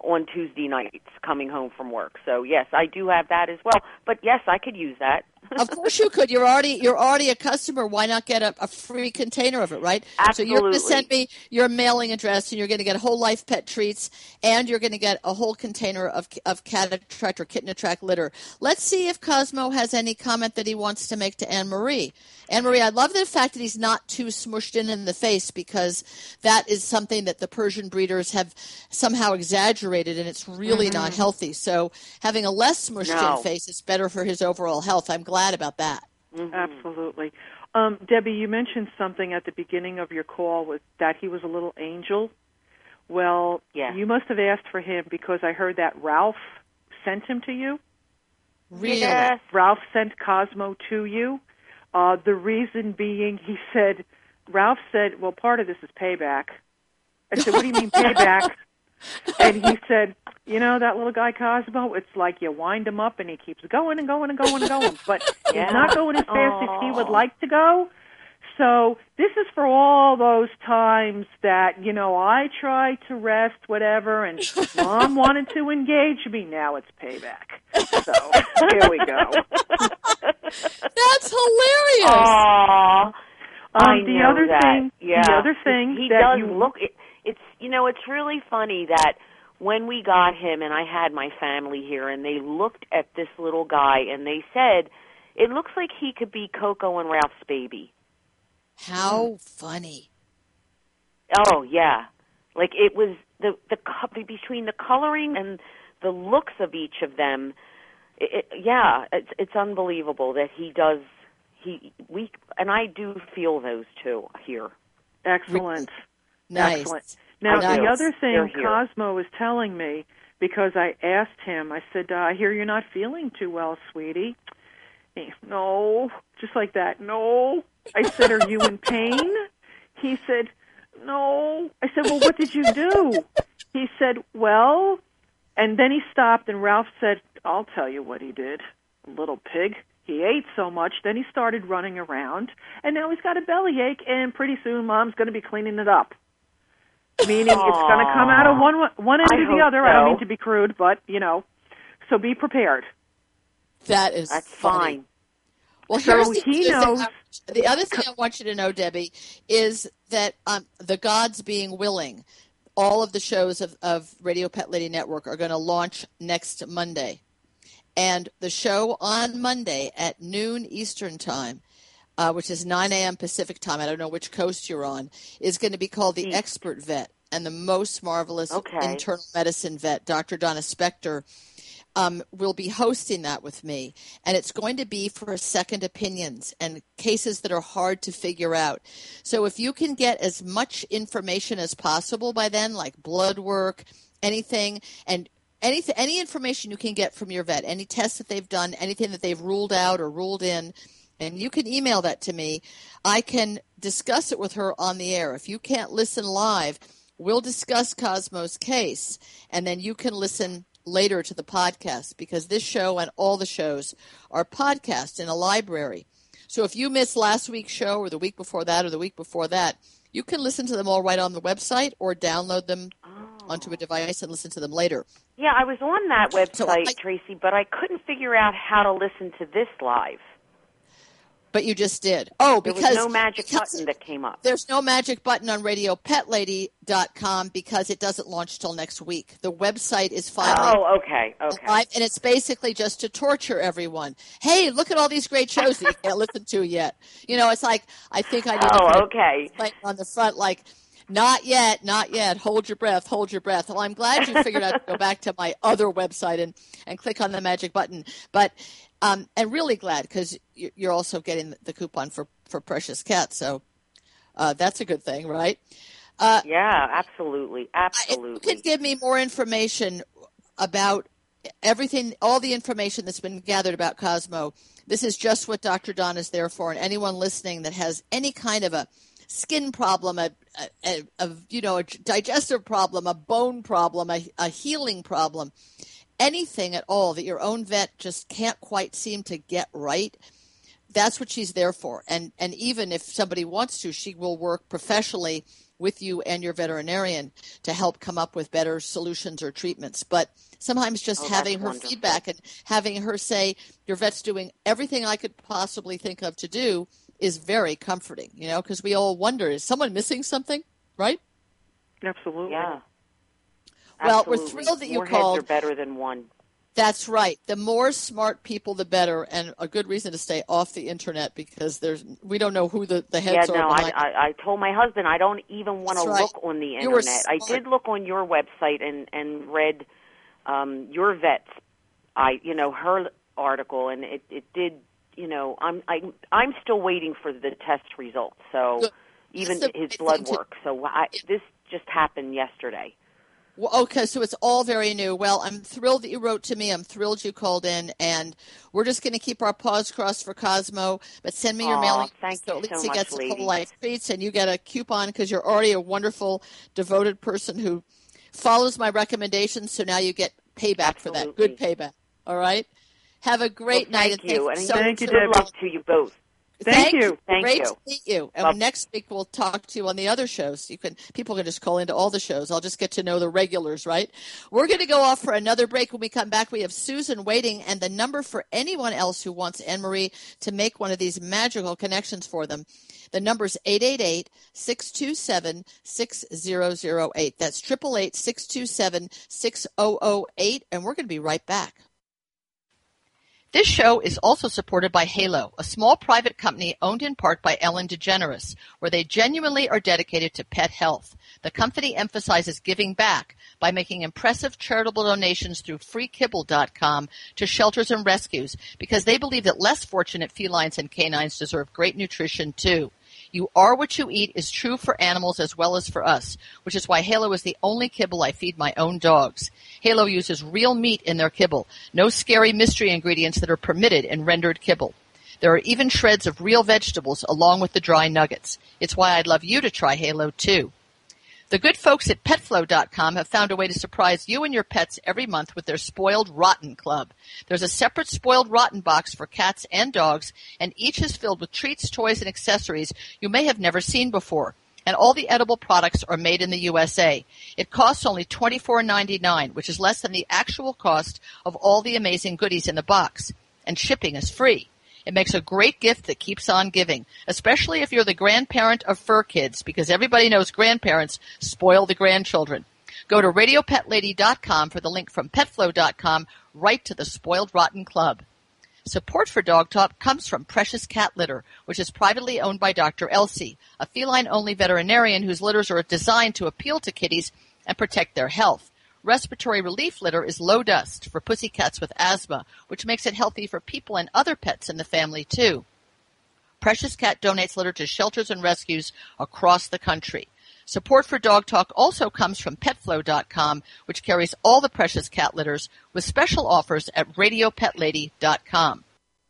on Tuesday nights coming home from work. So yes, I do have that as well. But yes, I could use that. Of course you could. You're already a customer. Why not get a free container of it, right? Absolutely. So you're going to send me your mailing address, and you're going to get Whole Life Pet Treats, and you're going to get a whole container of Cat Attract or Kitten Attract litter. Let's see if Cosmo has any comment that he wants to make to Anne-Marie. Anne-Marie, I love the fact that he's not too smushed in the face, because that is something that the Persian breeders have somehow exaggerated, and it's really not healthy. So having a less smushed in face is better for his overall health. I'm glad about that. Absolutely. Debbie, you mentioned something at the beginning of your call with that he was a little angel. Well, you must have asked for him, because I heard that Ralph sent him to you. Really? Yes. Ralph sent Cosmo to you. The reason being, Ralph said, well, part of this is payback. I said, what do you mean payback? And he said, you know, that little guy Cosmo, it's like you wind him up and he keeps going and going and going and going. But he's not going as fast as he would like to go. So this is for all those times that, you know, I tried to rest, whatever, and Mom wanted to engage me. Now it's payback. So here we go. That's hilarious. Aww. The other thing he that does you look. It's, you know, it's really funny that when we got him, and I had my family here, and they looked at this little guy and they said, it looks like he could be Coco and Ralph's baby. How funny. Oh, yeah. Like, it was between the coloring and the looks of each of them, it's unbelievable that he does, and I do feel those two here. Excellent. Nice. Excellent. Now, Nice. the other thing Cosmo was telling me, because I asked him, I said, I hear you're not feeling too well, sweetie. No, just like that. No. I said, are you in pain? He said, no. I said, well, what did you do? He said, well, and then he stopped, and Ralph said, I'll tell you what he did, little pig. He ate so much, then he started running around, and now he's got a bellyache, and pretty soon Mom's going to be cleaning it up. Meaning it's going to come out of one end or the other. So. I don't mean to be crude, but, you know, so be prepared. That's funny. Fine. Well, So here's he knows. The other thing I want you to know, Debbie, is that the gods being willing, all of the shows of Radio Pet Lady Network are going to launch next Monday. And the show on Monday at noon Eastern Time, which is 9 a.m. Pacific Time, I don't know which coast you're on, is going to be called The Expert Vet. And the most marvelous internal medicine vet, Dr. Donna Spector, will be hosting that with me. And it's going to be for second opinions and cases that are hard to figure out. So if you can get as much information as possible by then, like blood work, anything, and any information you can get from your vet, any tests that they've done, anything that they've ruled out or ruled in, and you can email that to me. I can discuss it with her on the air. If you can't listen live, we'll discuss Cosmo's case, and then you can listen later to the podcast, because this show and all the shows are podcast in a library. So if you missed last week's show or the week before that or the week before that, you can listen to them all right on the website or download them onto a device and listen to them later. Yeah, I was on that website, Tracy, but I couldn't figure out how to listen to this live. But you just did. Oh, because there was no magic button that came up. There's no magic button on RadioPetLady.com because it doesn't launch till next week. The website is finally live, and it's basically just to torture everyone. Hey, look at all these great shows that you can't listen to yet. You know, it's like, I think I need to put on the front, like, not yet, not yet. Hold your breath, hold your breath. Well, I'm glad you figured out to go back to my other website and click on the magic button. But and really glad, because you're also getting the coupon for Precious Cat. So that's a good thing, right? Yeah, absolutely. Absolutely. If you can give me more information about everything, all the information that's been gathered about Cosmo, this is just what Dr. Don is there for. And anyone listening that has any kind of a skin problem, a digestive problem, a bone problem, a healing problem, anything at all that your own vet just can't quite seem to get right, that's what she's there for. And even if somebody wants to, she will work professionally with you and your veterinarian to help come up with better solutions or treatments. But sometimes just having her wonderful. feedback and having her say, your vet's doing everything I could possibly think of to do is very comforting, because we all wonder, is someone missing something, right? Absolutely. Yeah. Well, Absolutely. we're thrilled that you More called. heads are better than one. That's right. The more smart people, the better, and a good reason to stay off the internet because we don't know who the heads are. I told my husband I don't even want to look on the You were internet. I smart. did look on your website and read your vet's, her article, and it did. I'm still waiting for the test results. So Good. even That's the his big blood thing, too. work. So this just happened yesterday. Well, okay, so it's all very new. Well, I'm thrilled that you wrote to me. I'm thrilled you called in, and we're just going to keep our paws crossed for Cosmo. But send me your mailing, thank so you at least so he much, gets some lady. whole life treats, and you get a coupon because you're already a wonderful, devoted person who follows my recommendations. So now you get payback for that. Absolutely. Good payback. All right. Have a great night. Thank you, and so Thank you, good Debbie. luck to you both. Thank you. Thank Great you. to meet you. And next week we'll talk to you on the other shows. People can just call into all the shows. I'll just get to know the regulars, right? We're going to go off for another break. When we come back, we have Susan waiting, and the number for anyone else who wants Anne-Marie to make one of these magical connections for them. The number is 888-627-6008. That's 888-627-6008, and we're going to be right back. This show is also supported by Halo, a small private company owned in part by Ellen DeGeneres, where they genuinely are dedicated to pet health. The company emphasizes giving back by making impressive charitable donations through freekibble.com to shelters and rescues because they believe that less fortunate felines and canines deserve great nutrition too. You are what you eat is true for animals as well as for us, which is why Halo is the only kibble I feed my own dogs. Halo uses real meat in their kibble, no scary mystery ingredients that are permitted in rendered kibble. There are even shreds of real vegetables along with the dry nuggets. It's why I'd love you to try Halo too. The good folks at PetFlow.com have found a way to surprise you and your pets every month with their Spoiled Rotten Club. There's a separate Spoiled Rotten box for cats and dogs, and each is filled with treats, toys, and accessories you may have never seen before. And all the edible products are made in the USA. It costs only $24.99, which is less than the actual cost of all the amazing goodies in the box. And shipping is free. It makes a great gift that keeps on giving, especially if you're the grandparent of fur kids, because everybody knows grandparents spoil the grandchildren. Go to RadioPetLady.com for the link from PetFlow.com right to the Spoiled Rotten Club. Support for Dog Talk comes from Precious Cat Litter, which is privately owned by Dr. Elsie, a feline-only veterinarian whose litters are designed to appeal to kitties and protect their health. Respiratory relief litter is low dust for pussycats with asthma, which makes it healthy for people and other pets in the family, too. Precious Cat donates litter to shelters and rescues across the country. Support for Dog Talk also comes from PetFlow.com, which carries all the Precious Cat litters with special offers at RadioPetLady.com.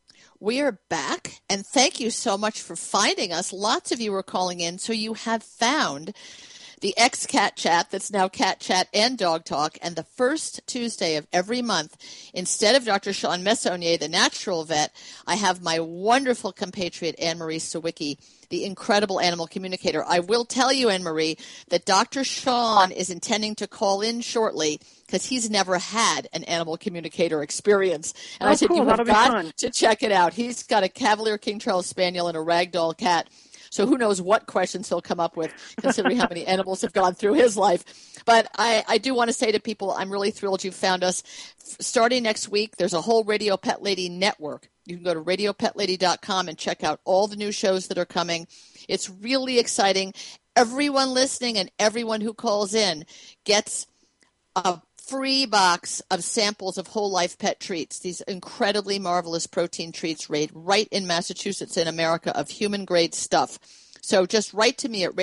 We are back, and thank you so much for finding us. Lots of you are calling in, so you have found the ex-Cat Chat, that's now Cat Chat and Dog Talk, and the first Tuesday of every month, instead of Dr. Sean Messonnier, the natural vet, I have my wonderful compatriot Anne-Marie Sawicki, the incredible animal communicator. I will tell you, Anne-Marie, that Dr. Sean is intending to call in shortly because he's never had an animal communicator experience. And I said, cool. you have That'll be got fun. to check it out. He's got a Cavalier King Charles Spaniel and a Ragdoll cat. So who knows what questions he'll come up with, considering how many animals have gone through his life. But I do want to say to people, I'm really thrilled you found us. Starting next week, there's a whole Radio Pet Lady network. You can go to RadioPetLady.com and check out all the new shows that are coming. It's really exciting. Everyone listening and everyone who calls in gets a free box of samples of Whole Life Pet Treats, these incredibly marvelous protein treats made right in Massachusetts in America of human-grade stuff. So just write to me at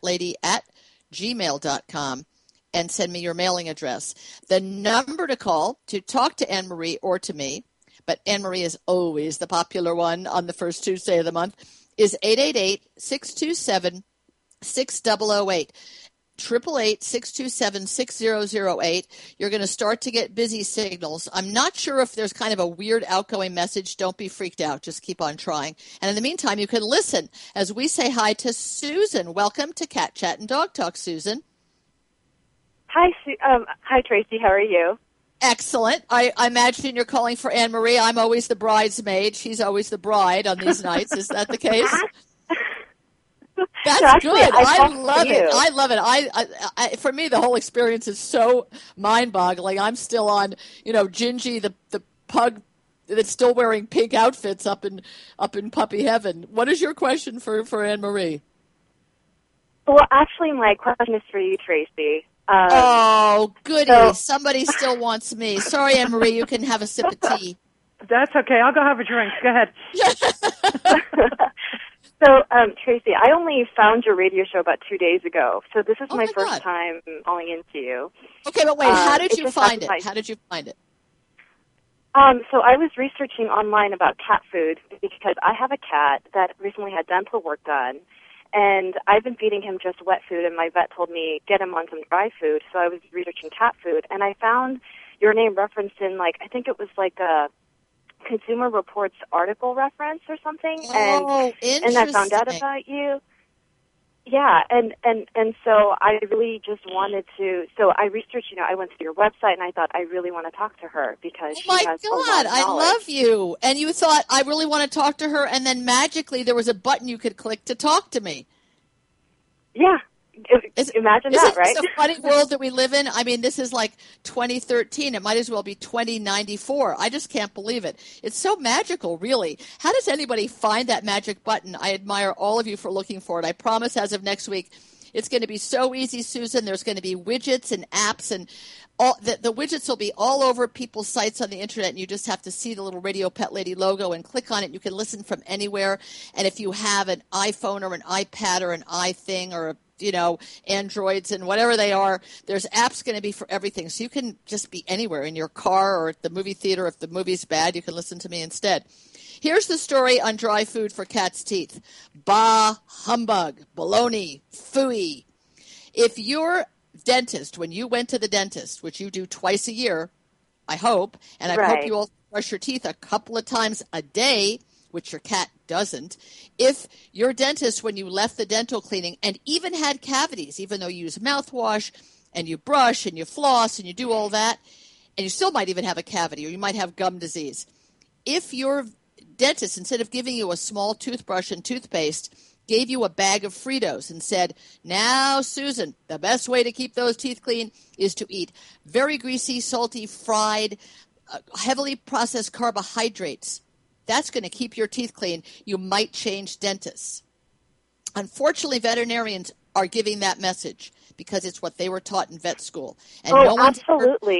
radiopetlady@gmail.com and send me your mailing address. The number to call to talk to Anne-Marie or to me, but Anne-Marie is always the popular one on the first Tuesday of the month, is 888-627-6008. 888-627-6008. You're going to start to get busy signals. I'm not sure if there's kind of a weird outgoing message. Don't be freaked out. Just keep on trying. And in the meantime, you can listen as we say hi to Susan. Welcome to Cat Chat and Dog Talk, Susan. Hi, hi, Tracy. How are you? Excellent. I imagine you're calling for Anne Marie. I'm always the bridesmaid. She's always the bride on these nights. Is that the case? That's actually, good. I love you. it. I love it. I for me, the whole experience is so mind-boggling. I'm still on, Gingy, the pug that's still wearing pink outfits up in puppy heaven. What is your question for Anne Marie? Well, actually, my question is for you, Tracy. Oh, goody. Somebody still wants me. Sorry, Anne Marie. You can have a sip of tea. That's okay. I'll go have a drink. Go ahead. So, Tracy, I only found your radio show about 2 days ago, so this is my first God. time calling into you. Okay, but wait, how did you find it? How did you find it? So I was researching online about cat food because I have a cat that recently had dental work done, and I've been feeding him just wet food, and my vet told me get him on some dry food, so I was researching cat food, and I found your name referenced in, I think it was a Consumer Reports article reference or something, interesting. And I found out about you. Yeah, and so I really just wanted to. So I researched. I went to your website and I thought I really want to talk to her because she has a lot of knowledge. I love you. And you thought I really want to talk to her, and then magically there was a button you could click to talk to me. Yeah. Imagine that, right? It's a funny world that we live in. I mean, this is like 2013. It might as well be 2094. I just can't believe it. It's so magical, really. How does anybody find that magic button? I admire all of you for looking for it. I promise as of next week, it's going to be so easy, Susan. There's going to be widgets and apps, and all the widgets will be all over people's sites on the internet, and you just have to see the little Radio Pet Lady logo and click on it. You can listen from anywhere. And if you have an iPhone or an iPad or an iThing or Androids and whatever they are, there's apps going to be for everything. So you can just be anywhere, in your car or at the movie theater. If the movie's bad, you can listen to me instead. Here's the story on dry food for cats' teeth. Bah, humbug, baloney, phooey. If your dentist, when you went to the dentist, which you do twice a year, I hope, and I hope you all brush your teeth a couple of times a day, which your cat doesn't. If your dentist, when you left the dental cleaning and even had cavities, even though you use mouthwash and you brush and you floss and you do all that, and you still might even have a cavity or you might have gum disease. If your dentist, instead of giving you a small toothbrush and toothpaste, gave you a bag of Fritos and said, now, Susan, the best way to keep those teeth clean is to eat very greasy, salty, fried, heavily processed carbohydrates. That's going to keep your teeth clean. You might change dentists. Unfortunately, veterinarians are giving that message because it's what they were taught in vet school. And absolutely.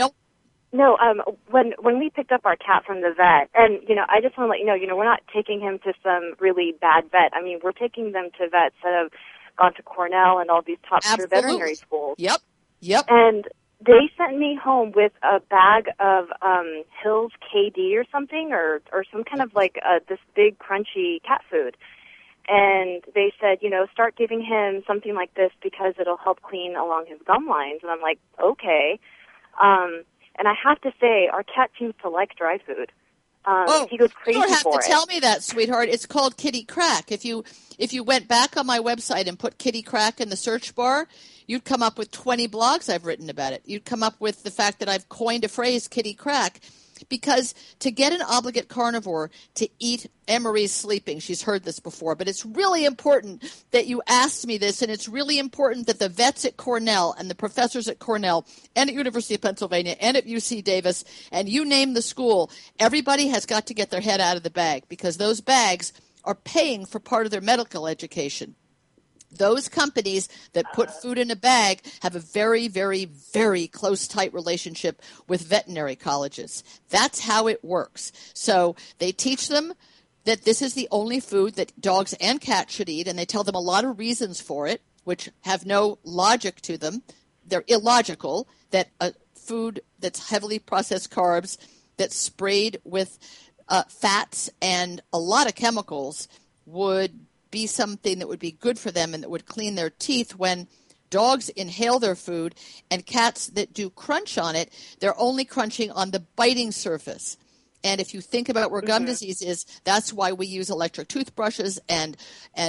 When we picked up our cat from the vet, and I just want to let you know, we're not taking him to some really bad vet. I mean, we're taking them to vets that have gone to Cornell and all these top-tier veterinary schools. Yep. And they sent me home with a bag of Hill's KD or something, or some kind of this big crunchy cat food. And they said, start giving him something like this because it'll help clean along his gum lines. And I'm like, okay. And I have to say, our cat seems to like dry food. He goes crazy for it. You don't have to tell me that, sweetheart. It's called Kitty Crack. If you went back on my website and put Kitty Crack in the search bar, you'd come up with 20 blogs I've written about it. You'd come up with the fact that I've coined a phrase, Kitty Crack, because to get an obligate carnivore to eat, Anne-Marie's sleeping. She's heard this before, but it's really important that you asked me this, and it's really important that the vets at Cornell and the professors at Cornell and at University of Pennsylvania and at UC Davis, and you name the school, everybody has got to get their head out of the bag because those bags are paying for part of their medical education. Those companies that put food in a bag have a very, very, very close, tight relationship with veterinary colleges. That's how it works. So they teach them that this is the only food that dogs and cats should eat, and they tell them a lot of reasons for it, which have no logic to them. They're illogical, that a food that's heavily processed carbs, that's sprayed with fats and a lot of chemicals would be something that would be good for them and that would clean their teeth when dogs inhale their food, and cats that do crunch on it, they're only crunching on the biting surface. And if you think about where gum disease is, that's why we use electric toothbrushes and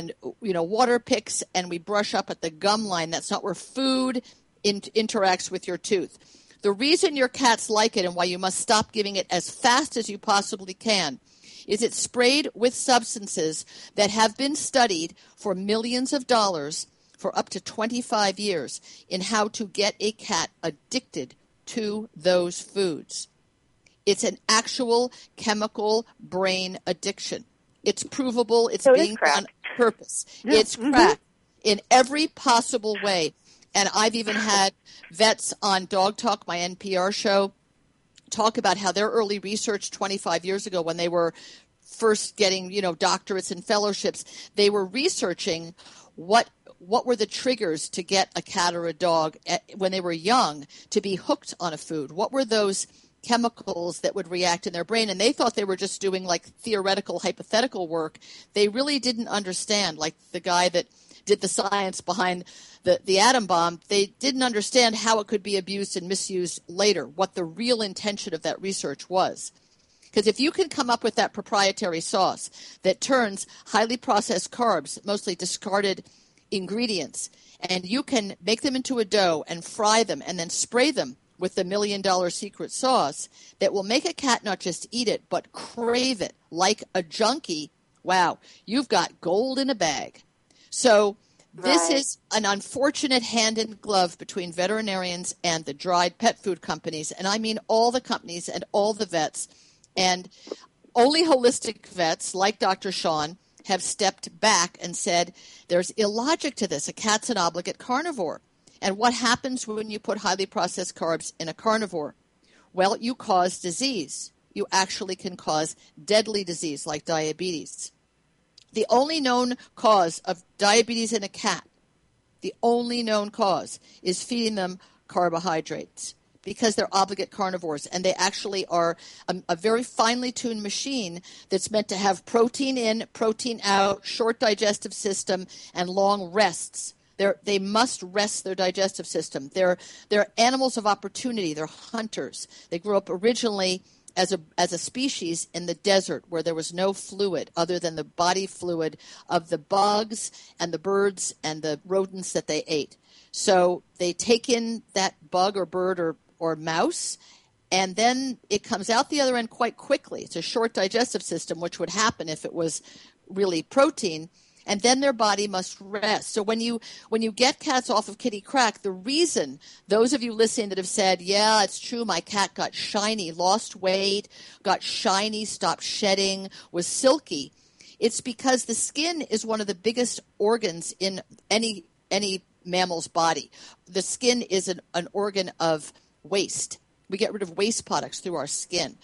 water picks, and we brush up at the gum line. That's not where food interacts with your tooth. The reason your cats like it and why you must stop giving it as fast as you possibly can is it's sprayed with substances that have been studied for millions of dollars for up to 25 years in how to get a cat addicted to those foods. It's an actual chemical brain addiction. It's provable. It's being done on purpose. Yeah. It's crack in every possible way. And I've even had vets on Dog Talk, my NPR show, talk about how their early research 25 years ago when they were first getting, doctorates and fellowships, they were researching what were the triggers to get a cat or a dog when they were young to be hooked on a food? What were those chemicals that would react in their brain? And they thought they were just doing like theoretical, hypothetical work. They really didn't understand, like the guy that did the science behind the atom bomb, they didn't understand how it could be abused and misused later, what the real intention of that research was. Because if you can come up with that proprietary sauce that turns highly processed carbs, mostly discarded ingredients, and you can make them into a dough and fry them and then spray them with the $1 million secret sauce that will make a cat not just eat it, but crave it like a junkie, wow, you've got gold in a bag. So this is an unfortunate hand in glove between veterinarians and the dried pet food companies, and I mean all the companies and all the vets. And only holistic vets like Dr. Sean have stepped back and said there's illogic to this. A cat's an obligate carnivore. And what happens when you put highly processed carbs in a carnivore? Well, you cause disease. You actually can cause deadly disease like diabetes. The only known cause of diabetes in a cat, the only known cause, is feeding them carbohydrates because they're obligate carnivores, and they actually are a very finely tuned machine that's meant to have protein in, protein out, short digestive system, and long rests. They must rest their digestive system. They're animals of opportunity. They're hunters. They grew up originally as a species in the desert where there was no fluid other than the body fluid of the bugs and the birds and the rodents that they ate. So they take in that bug or bird or mouse, and then it comes out the other end quite quickly. It's a short digestive system, which would happen if it was really protein. And then their body must rest. So when you get cats off of kitty crack, the reason those of you listening that have said, yeah, it's true, my cat got shiny, lost weight, got shiny, stopped shedding, was silky, it's because the skin is one of the biggest organs in any mammal's body. The skin is an organ of waste. We get rid of waste products through our skin.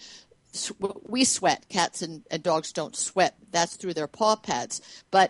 We sweat. Cats and dogs don't sweat. That's through their paw pads. But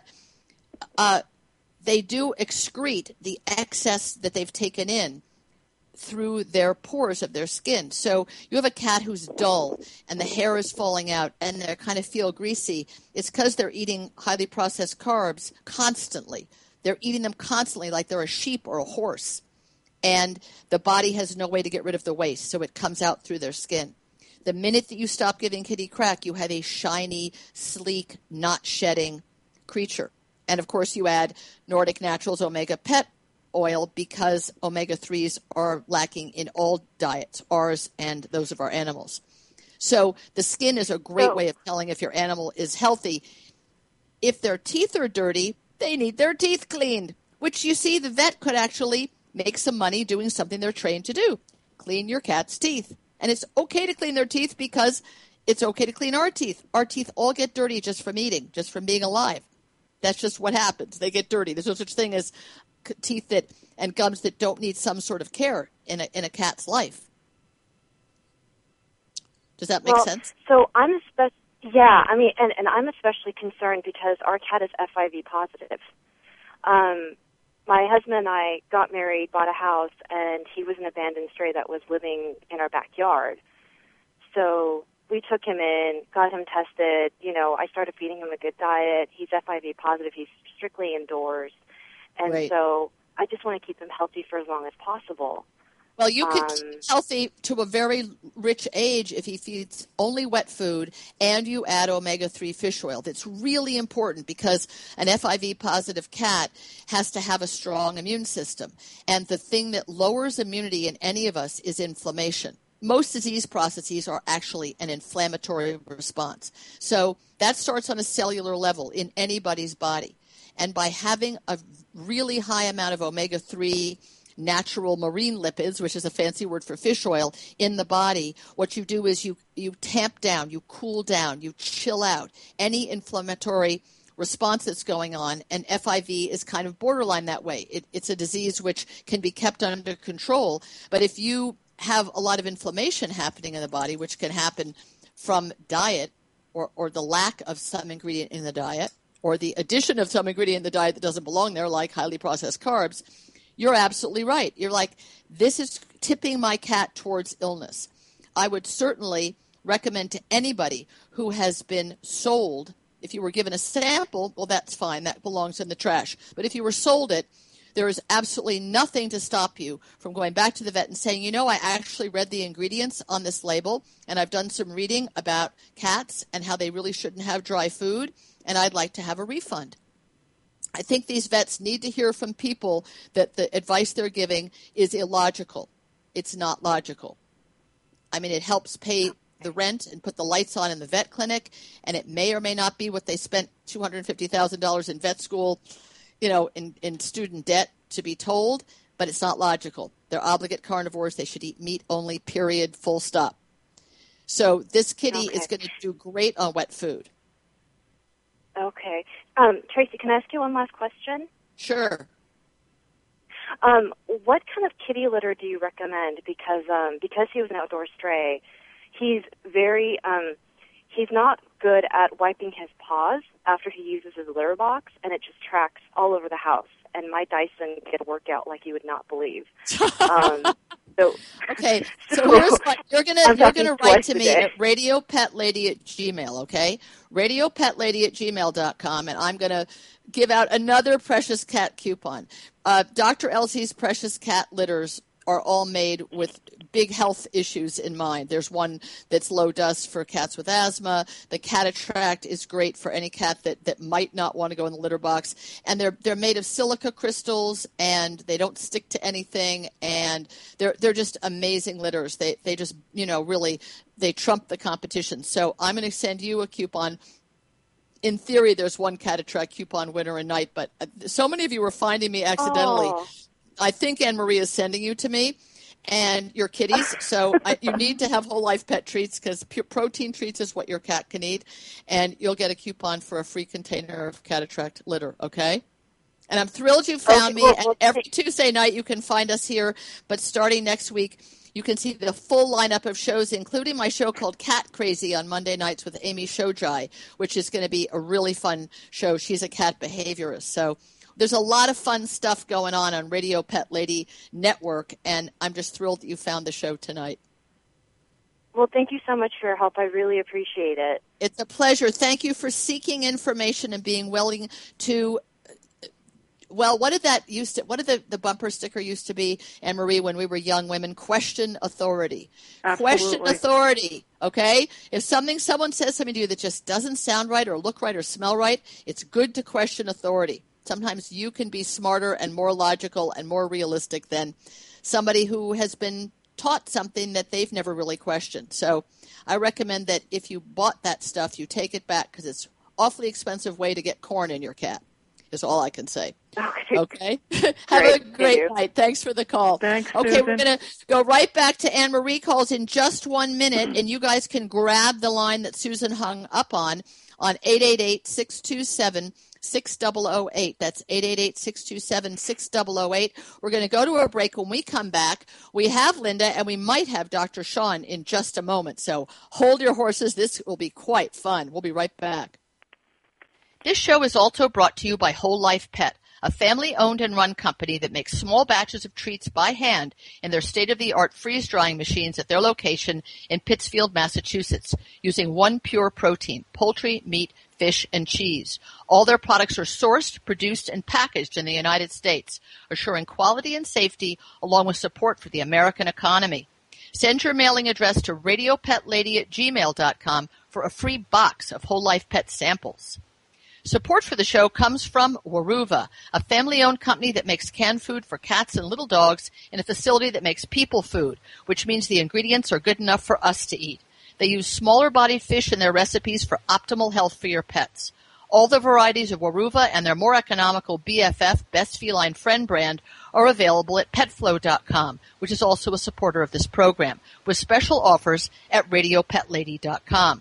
they do excrete the excess that they've taken in through their pores of their skin. So you have a cat who's dull and the hair is falling out and they kind of feel greasy. It's because they're eating highly processed carbs constantly. They're eating them constantly like they're a sheep or a horse. And the body has no way to get rid of the waste, so it comes out through their skin. The minute that you stop giving kitty crack, you have a shiny, sleek, not shedding creature. And, of course, you add Nordic Naturals Omega Pet Oil because omega-3s are lacking in all diets, ours and those of our animals. So the skin is a great way of telling if your animal is healthy. If their teeth are dirty, they need their teeth cleaned, which you see the vet could actually make some money doing something they're trained to do. Clean your cat's teeth. And it's okay to clean their teeth because it's okay to clean our teeth. Our teeth all get dirty just from eating, just from being alive. That's just what happens. They get dirty. There's no such thing as teeth and gums that don't need some sort of care in a cat's life. Does that make sense? So I'm and I'm especially concerned because our cat is FIV positive. My husband and I got married, bought a house, and he was an abandoned stray that was living in our backyard. So we took him in, got him tested. I started feeding him a good diet. He's FIV positive. He's strictly indoors. And so I just want to keep him healthy for as long as possible. Well, you can keep healthy to a very rich age if he feeds only wet food and you add omega-3 fish oil. That's really important because an FIV positive cat has to have a strong immune system. And the thing that lowers immunity in any of us is inflammation. Most disease processes are actually an inflammatory response. So that starts on a cellular level in anybody's body. And by having a really high amount of omega-3 natural marine lipids, which is a fancy word for fish oil, in the body, what you do is you tamp down, you cool down, you chill out any inflammatory response that's going on, and FIV is kind of borderline that way. It's a disease which can be kept under control, but if you have a lot of inflammation happening in the body, which can happen from diet or the lack of some ingredient in the diet, or the addition of some ingredient in the diet that doesn't belong there, like highly processed carbs, you're absolutely right. You're like, this is tipping my cat towards illness. I would certainly recommend to anybody who has been sold, if you were given a sample, well, that's fine. That belongs in the trash. But if you were sold it, there is absolutely nothing to stop you from going back to the vet and saying, you know, I actually read the ingredients on this label, and I've done some reading about cats and how they really shouldn't have dry food, and I'd like to have a refund. I think these vets need to hear from people that the advice they're giving is illogical. It's not logical. I mean, it helps pay the rent and put the lights on in the vet clinic, and it may or may not be what they spent $250,000 in vet school, you know, in student debt to be told, but it's not logical. They're obligate carnivores. They should eat meat only, period, full stop. So this kitty is going to do great on wet food. Okay. Tracy, can I ask you one last question? Sure. What kind of kitty litter do you recommend? Because he was an outdoor stray, he's very he's not good at wiping his paws after he uses his litter box, and it just tracks all over the house. And my Dyson get a workout like you would not believe. Okay, so here's what you're gonna write to me at radiopetlady@gmail.com, okay? radiopetlady@gmail.com, and I'm gonna give out another Precious Cat coupon. Dr. Elsie's Precious Cat litters are all made with big health issues in mind. There's one that's low dust for cats with asthma. The Cat Attract is great for any cat that might not want to go in the litter box. And they're made of silica crystals, and they don't stick to anything, and they're just amazing litters. They just, you know, really, they trump the competition. So I'm going to send you a coupon. In theory, there's one Cat Attract coupon winner a night, but so many of you were finding me accidentally. Oh. I think Anne-Marie is sending you to me and your kitties. So you need to have whole life pet treats, because protein treats is what your cat can eat. And you'll get a coupon for a free container of Cat Attract litter, okay? And I'm thrilled you found me. And every Tuesday night you can find us here. But starting next week, you can see the full lineup of shows, including my show called Cat Crazy on Monday nights with Amy Shojai, which is going to be a really fun show. She's a cat behaviorist. So there's a lot of fun stuff going on Radio Pet Lady Network, and I'm just thrilled that you found the show tonight. Well, thank you so much for your help. I really appreciate it. It's a pleasure. Thank you for seeking information and being willing to. Well, what did the bumper sticker used to be, Anne-Marie, when we were young women? Question authority. Absolutely. Question authority, okay? If someone says something to you that just doesn't sound right or look right or smell right, it's good to question authority. Sometimes you can be smarter and more logical and more realistic than somebody who has been taught something that they've never really questioned. So I recommend that if you bought that stuff, you take it back, because it's awfully expensive way to get corn in your cat, is all I can say. Okay? Have a great night. Thanks for the call. Thanks, okay, Susan. We're going to go right back to Anne-Marie calls in just 1 minute, and you guys can grab the line that Susan hung up on 888-627-6008. That's 888-627-6008. We're going to go to a break. When we come back, we have Linda, and we might have Dr. Sean in just a moment. So hold your horses. This will be quite fun. We'll be right back. This show is also brought to you by Whole Life Pet, a family-owned and run company that makes small batches of treats by hand in their state-of-the-art freeze-drying machines at their location in Pittsfield, Massachusetts, using one pure protein, poultry, meat, fish, and cheese. All their products are sourced, produced, and packaged in the United States, assuring quality and safety along with support for the American economy. Send your mailing address to radiopetlady@gmail.com for a free box of whole life pet samples. Support for the show comes from Weruva, a family-owned company that makes canned food for cats and little dogs in a facility that makes people food, which means the ingredients are good enough for us to eat. They use smaller-bodied fish in their recipes for optimal health for your pets. All the varieties of Weruva and their more economical BFF, Best Feline Friend brand, are available at petflow.com, which is also a supporter of this program, with special offers at radiopetlady.com.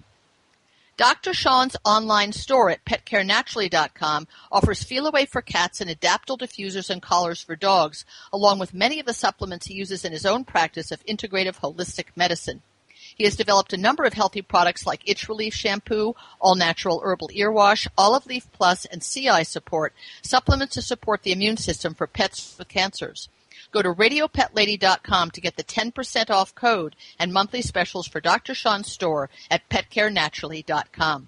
Dr. Sean's online store at petcarenaturally.com offers Feel Away for cats and Adaptol diffusers and collars for dogs, along with many of the supplements he uses in his own practice of integrative holistic medicine. He has developed a number of healthy products like Itch Relief Shampoo, All Natural Herbal Ear Wash, Olive Leaf Plus, and CI Support, supplements to support the immune system for pets with cancers. Go to radiopetlady.com to get the 10% off code and monthly specials for Dr. Sean's store at petcarenaturally.com.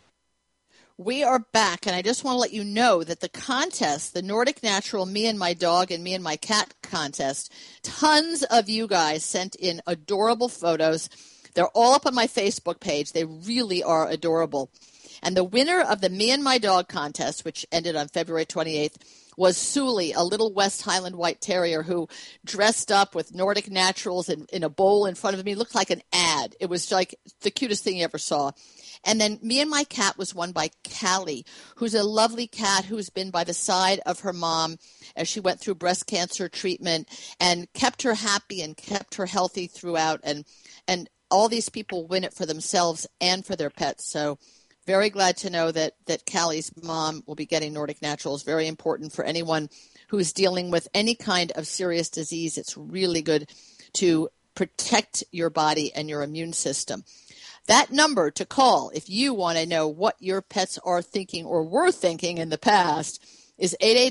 We are back, and I just want to let you know that the contest, the Nordic Natural Me and My Dog and Me and My Cat contest, tons of you guys sent in adorable photos. They're all up on my Facebook page. They really are adorable. And the winner of the Me and My Dog contest, which ended on February 28th, was Suli, a little West Highland White Terrier who dressed up with Nordic Naturals in a bowl in front of me. It looked like an ad. It was like the cutest thing you ever saw. And then Me and My Cat was won by Callie, who's a lovely cat who's been by the side of her mom as she went through breast cancer treatment and kept her happy and kept her healthy throughout. And all these people win it for themselves and for their pets. So very glad to know that Callie's mom will be getting Nordic Naturals. Very important for anyone who's dealing with any kind of serious disease. It's really good to protect your body and your immune system. That number to call if you want to know what your pets are thinking or were thinking in the past is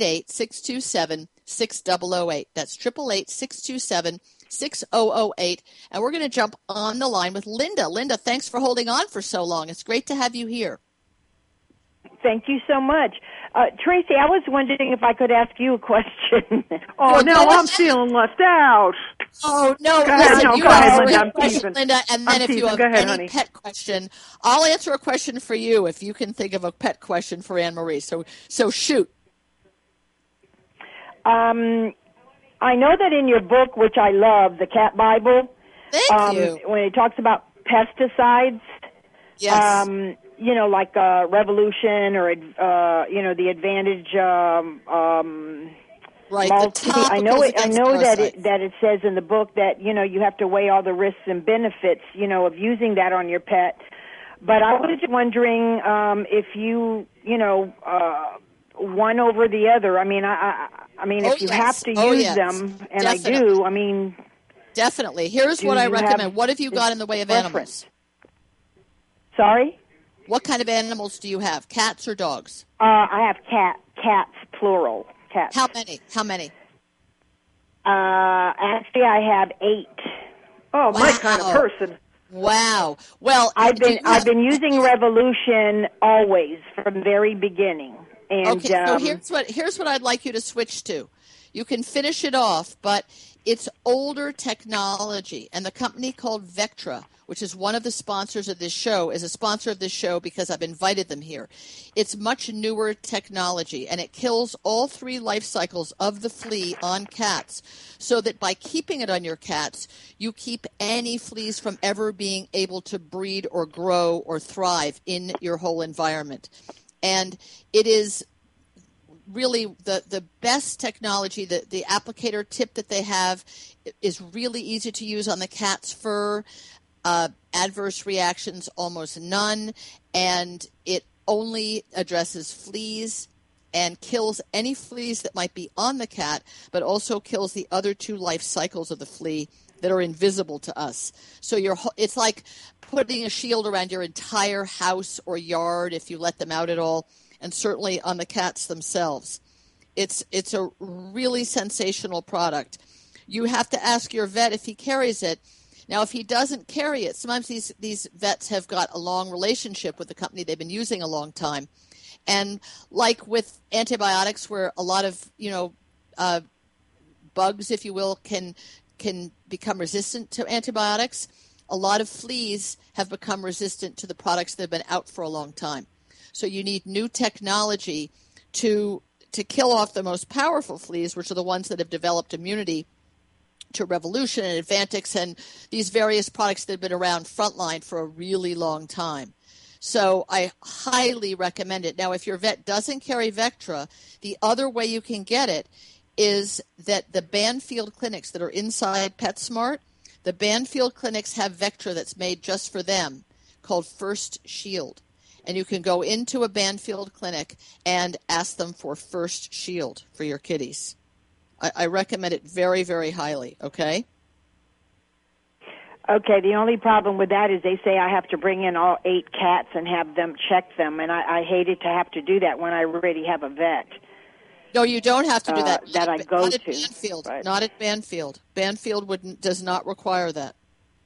888-627-6008. That's 888-627-6008. And we're going to jump on the line with Linda. Linda, thanks for holding on for so long. It's great to have you here. Thank you so much. Tracy, I was wondering if I could ask you a question. Oh, no, I'm feeling left out. Oh, no, go ahead, listen, no, you go ahead, answer Linda. a question, Linda, and then if you have any pet question, I'll answer a question for you if you can think of a pet question for Anne-Marie. So shoot. I know that in your book, which I love, the Cat Bible, Thank you. When it talks about pesticides, yes. Like Revolution or, the Advantage right, multi. I know that it says in the book that, you have to weigh all the risks and benefits, of using that on your pet. But I was just wondering if you, one over the other. I mean, if you have to use them, and definitely. I do, I mean. Definitely. Here's what I recommend. What have you got in the way of animals? Sorry? What kind of animals do you have? Cats or dogs? I have cats, plural. Cats. How many? Actually, I have 8. Oh, my kind of person. Wow. Well, I've been using Revolution always from the very beginning. And, okay, so here's what I'd like you to switch to. You can finish it off, but it's older technology, and the company called Vectra, which is one of the sponsors of this show, is a sponsor of this show because I've invited them here. It's much newer technology, and it kills all 3 life cycles of the flea on cats, so that by keeping it on your cats, you keep any fleas from ever being able to breed or grow or thrive in your whole environment. And it is really the best technology. The applicator tip that they have is really easy to use on the cat's fur. Adverse reactions, almost none, and it only addresses fleas and kills any fleas that might be on the cat, but also kills the other 2 life cycles of the flea that are invisible to us. So it's like putting a shield around your entire house or yard if you let them out at all, and certainly on the cats themselves. It's a really sensational product. You have to ask your vet if he carries it. Now, if he doesn't carry it, sometimes these vets have got a long relationship with the company they've been using a long time. And like with antibiotics, where a lot of, bugs, if you will, can become resistant to antibiotics, a lot of fleas have become resistant to the products that have been out for a long time. So you need new technology to kill off the most powerful fleas, which are the ones that have developed immunity to Revolution and Advantix and these various products that have been around Frontline for a really long time. So I highly recommend it. Now, if your vet doesn't carry Vectra, the other way you can get it is that the Banfield clinics that are inside PetSmart, the Banfield clinics have Vectra that's made just for them called First Shield. And you can go into a Banfield clinic and ask them for First Shield for your kitties. I recommend it very, very highly, okay? Okay, the only problem with that is they say I have to bring in all 8 cats and have them check them, and I hated to have to do that when I already have a vet. No, you don't have to do that. That I go not to. At Banfield. Right. Not at Banfield. Banfield does not require that.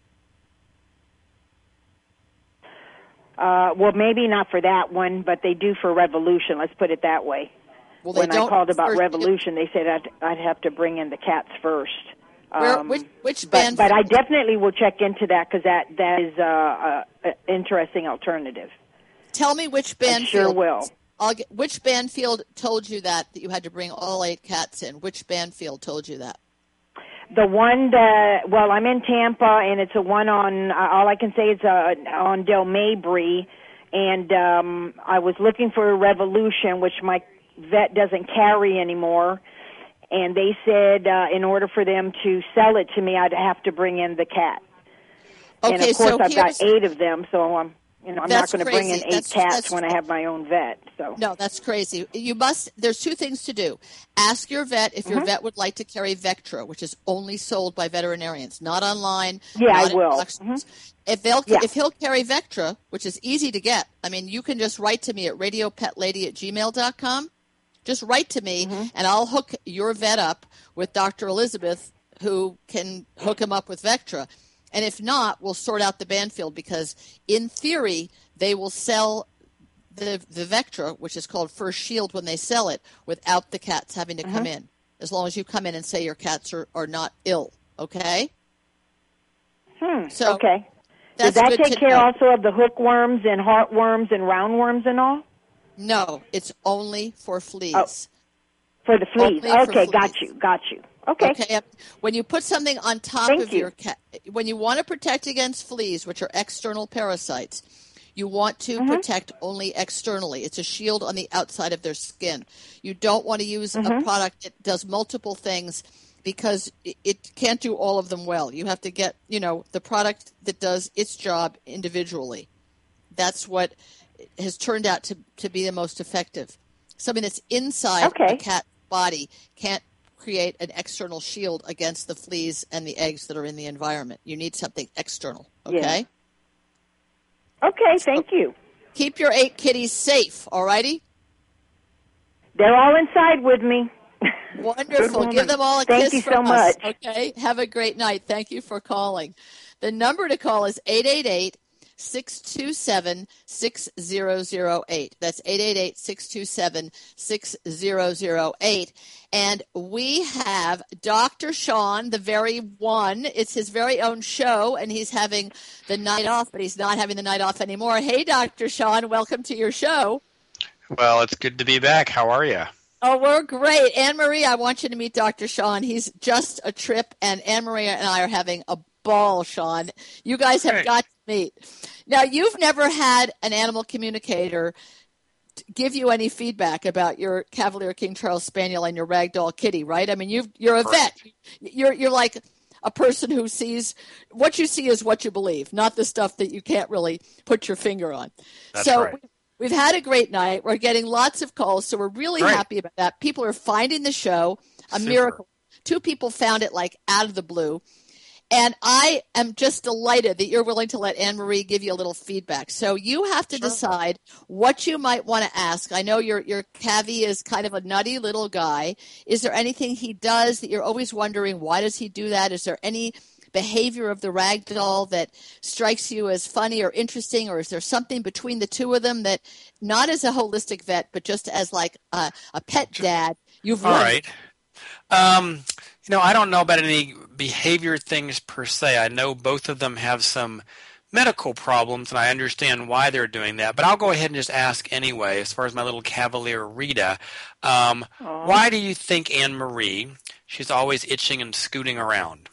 Well, maybe not for that one, but they do for Revolution. Let's put it that way. Well, they when don't I called about first, Revolution, they said I'd have to bring in the cats first. Which Banfield? But I definitely will check into that because that is an interesting alternative. Tell me which Banfield. I sure will. Which Banfield told you that you had to bring all 8 cats in? Which Banfield told you that? The one that, well, I'm in Tampa, and it's a one on, all I can say is on Del Mabry, and I was looking for a Revolution, which my vet doesn't carry anymore, and they said in order for them to sell it to me, I'd have to bring in the cat. Okay, and of course, so I've got 8 of them, so I'm not going to bring in 8 cats when I have my own vet. So no, that's crazy. There's 2 things to do. Ask your vet if your vet would like to carry Vectra, which is only sold by veterinarians, not online. Yeah, not I will. If he'll carry Vectra, which is easy to get, I mean, you can just write to me at radiopetlady@gmail.com. Just write to me, and I'll hook your vet up with Dr. Elizabeth, who can hook him up with Vectra. And if not, we'll sort out the Banfield because, in theory, they will sell the Vectra, which is called First Shield, when they sell it, without the cats having to come in, as long as you come in and say your cats are not ill, okay? So okay. Does that take care also of the hookworms and heartworms and roundworms and all? No, it's only for fleas. Oh, for the fleas. Okay, got you. Okay. When you put something on top of your cat, when you want to protect against fleas, which are external parasites, you want to protect only externally. It's a shield on the outside of their skin. You don't want to use a product that does multiple things because it can't do all of them well. You have to get, the product that does its job individually. That's what has turned out to be the most effective. Something that's inside a cat's body can't create an external shield against the fleas and the eggs that are in the environment. You need something external, okay? Yeah. Okay, thank you. Keep your 8 kitties safe, all righty? They're all inside with me. Wonderful. Give them all a kiss from us. Thank you so much. much. Okay, have a great night. Thank you for calling. The number to call is 888-627-6008. That's 888-627-6008. And we have Dr. Sean, the very one. It's his very own show, and he's having the night off, but he's not having the night off anymore. Hey, Dr. Sean, welcome to your show. Well, it's good to be back. How are you? Oh, we're great. Anne-Marie, I want you to meet Dr. Sean. He's just a trip, and Anne-Marie and I are having a ball, Sean. You guys have got to meet. Now, you've never had an animal communicator give you any feedback about your Cavalier King Charles Spaniel and your Ragdoll Kitty, right? I mean, you're a vet. You're like a person who sees what you see is what you believe, not the stuff that you can't really put your finger on. That's so right. We've had a great night. We're getting lots of calls, so we're really happy about that. People are finding the show a miracle. 2 people found it like out of the blue. And I am just delighted that you're willing to let Anne Marie give you a little feedback. So you have to decide what you might want to ask. I know your Cavi is kind of a nutty little guy. Is there anything he does that you're always wondering, why does he do that? Is there any behavior of the rag doll that strikes you as funny or interesting, or is there something between the two of them that, not as a holistic vet, but just as like a pet dad, you've All learned? right. I don't know about any behavior things per se. I know both of them have some medical problems, and I understand why they're doing that. But I'll go ahead and just ask anyway, as far as my little cavalier Rita. Why do you think Anne Marie, she's always itching and scooting around?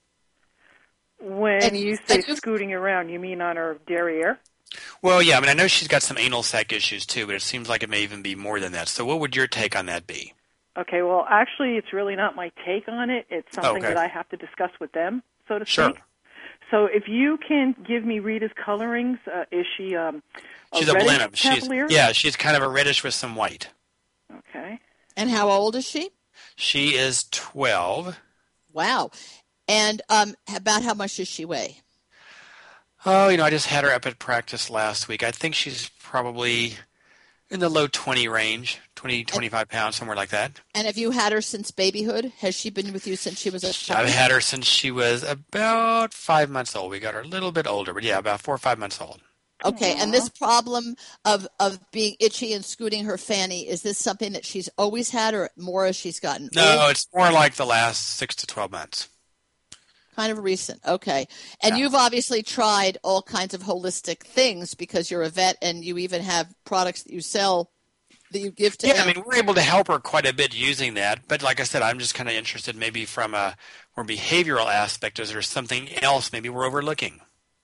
When you say scooting around, you mean on her derriere? Well, yeah. I mean, I know she's got some anal sac issues too, but it seems like it may even be more than that. So what would your take on that be? Okay, well, actually, it's really not my take on it. It's something that I have to discuss with them, so to speak. So if you can give me Rita's colorings, is she she's a Blenheim. Cavalier? She's kind of a reddish with some white. Okay. And how old is she? She is 12. Wow. And about how much does she weigh? Oh, I just had her up at practice last week. I think she's probably in the low 20 range, 20, 25 pounds, somewhere like that. And have you had her since babyhood? Has she been with you since she was a child? I've had her since she was about 5 months old. We got her a little bit older, but yeah, about 4 or 5 months old. Okay, and this problem of being itchy and scooting her fanny, is this something that she's always had, or more as she's gotten older? No, it's more like the last 6 to 12 months. Kind of recent. Okay. And you've obviously tried all kinds of holistic things because you're a vet, and you even have products that you sell that you give to them. I mean, we're able to help her quite a bit using that. But like I said, I'm just kind of interested maybe from a more behavioral aspect. Is there something else maybe we're overlooking?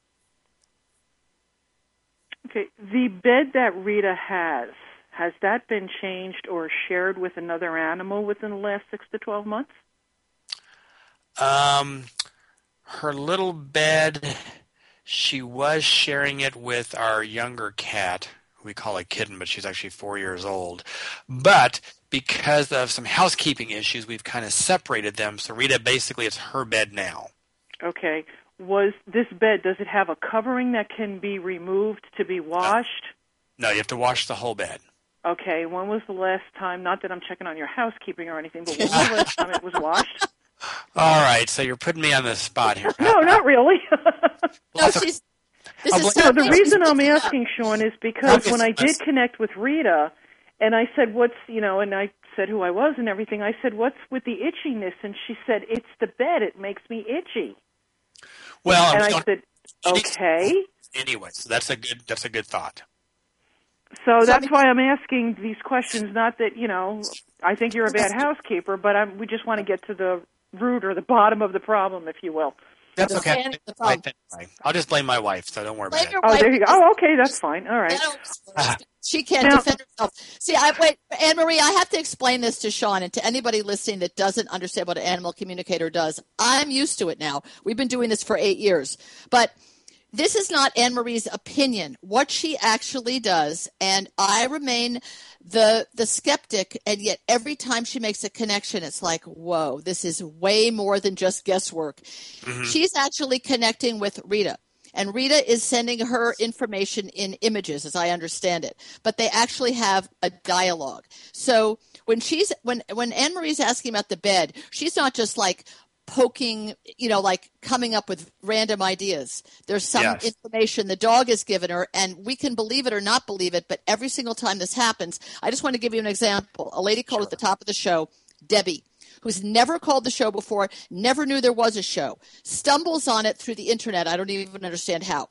Okay. The bed that Rita has that been changed or shared with another animal within the last 6 to 12 months? Her little bed, she was sharing it with our younger cat. We call it Kitten, but she's actually 4 years old. But because of some housekeeping issues, we've kind of separated them. So Rita, basically, it's her bed now. Okay. Was this bed, does it have a covering that can be removed to be washed? No, you have to wash the whole bed. Okay. When was the last time, not that I'm checking on your housekeeping or anything, but when was the last time it was washed? All right, so you're putting me on the spot here. No, not really. The reason I'm asking, Sean, is because when I did connect with Rita, and I said, and I said who I was and everything, I said, what's with the itchiness? And she said, it's the bed. It makes me itchy. Well, and I said, okay. Anyway, so that's a good thought. So that's why I'm asking these questions, not that, I think you're a bad housekeeper, but we just want to get to the root or the bottom of the problem, if you will. That's okay. I'll just blame my wife, so don't worry about it. Oh, there you go. Oh, okay, that's fine. All right. She can't defend herself. See, Anne Marie, I have to explain this to Sean and to anybody listening that doesn't understand what an animal communicator does. I'm used to it now. We've been doing this for 8 years. But this is not Anne Marie's opinion, what she actually does, and I remain the skeptic, and yet every time she makes a connection, it's like, whoa, this is way more than just guesswork. Mm-hmm. She's actually connecting with Rita, and Rita is sending her information in images, as I understand it, but they actually have a dialogue. So when Anne Marie's asking about the bed, she's not just like poking, like coming up with random ideas. There's some information the dog has given her, and we can believe it or not believe it, but every single time this happens, I just want to give you an example. A lady called at the top of the show, Debbie, who's never called the show before, never knew there was a show, stumbles on it through the internet. I don't even understand how.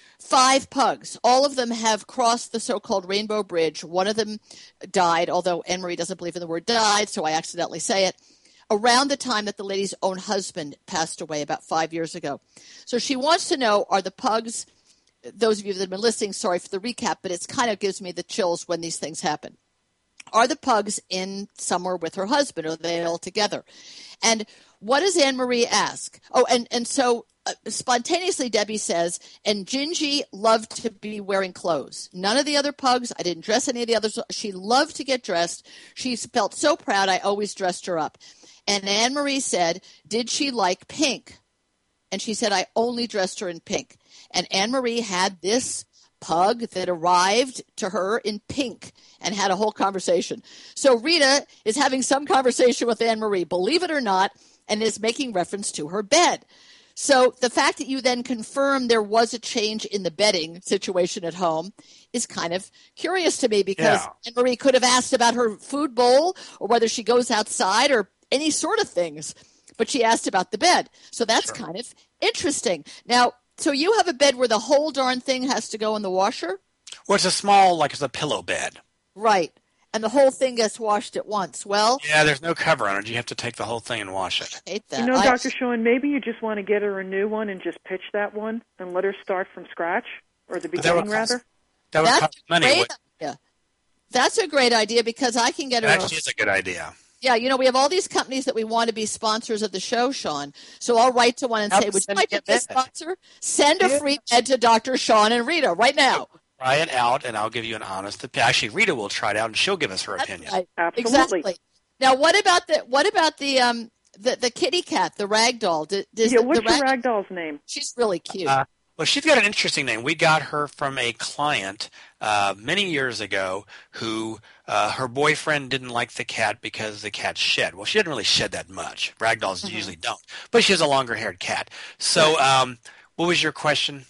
5 pugs. All of them have crossed the so-called Rainbow Bridge. One of them died, although Anne Marie doesn't believe in the word died, so I accidentally say it, around the time that the lady's own husband passed away about 5 years ago. So she wants to know, are the pugs, those of you that have been listening, sorry for the recap, but it kind of gives me the chills when these things happen. Are the pugs in somewhere with her husband? Are they all together? And what does Anne Marie ask? Oh, and so spontaneously Debbie says, and Gingy loved to be wearing clothes. None of the other pugs, I didn't dress any of the others. She loved to get dressed. She felt so proud I always dressed her up. And Anne Marie said, did she like pink? and she said, I only dressed her in pink. And Anne-Marie had this pug that arrived to her in pink and had a whole conversation. So Rita is having some conversation with Anne-Marie, believe it or not, and is making reference to her bed. So the fact that you then confirm there was a change in the bedding situation at home is kind of curious to me, because Anne-Marie could have asked about her food bowl or whether she goes outside or any sort of things, but she asked about the bed. So that's kind of interesting. Now, so you have a bed where the whole darn thing has to go in the washer? Well, it's a small, like it's a pillow bed. Right. And the whole thing gets washed at once. Well, yeah, there's no cover on it. You have to take the whole thing and wash it. I hate that. You know, Dr. Sean, maybe you just want to get her a new one and just pitch that one and let her start from scratch, or the beginning, rather. That would cost money. That's a great idea, because I can get her. Actually, it's a good idea. Yeah, you know, we have all these companies that we want to be sponsors of the show, Sean. So I'll write to one and say, would you like to be a sponsor? Send a free bed to Dr. Sean and Rita right now. Try it out, and I'll give you an honest opinion. Actually, Rita will try it out, and she'll give us her opinion. Right. Absolutely. Exactly. Now, what about the kitty cat, the ragdoll? What's the ragdoll's name? She's really cute. Well, she's got an interesting name. We got her from a client many years ago who her boyfriend didn't like the cat because the cat shed. Well, she didn't really shed that much. Ragdolls usually don't. But she has a longer-haired cat. So what was your question?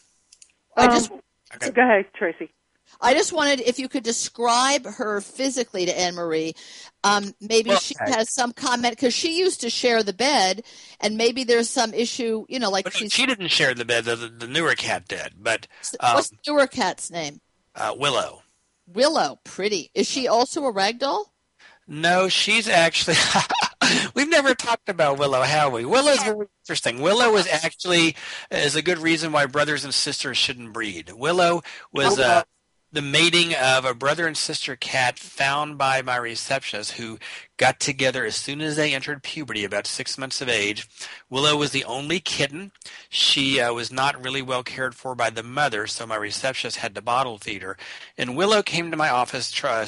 Go ahead, Tracy. I just wanted, if you could describe her physically to Anne-Marie. Maybe she has some comment, because she used to share the bed, and maybe there's some issue, you know, like she didn't share the bed. The newer cat did. But what's the newer cat's name? Willow. Willow, pretty. Is she also a ragdoll? No, she's actually. We've never talked about Willow, have we? Willow's very interesting. Willow is a good reason why brothers and sisters shouldn't breed. Willow was the mating of a brother and sister cat found by my receptionist, who got together as soon as they entered puberty, about 6 months of age. Willow was the only kitten. She was not really well cared for by the mother, so my receptionist had to bottle feed her. And Willow came to my office.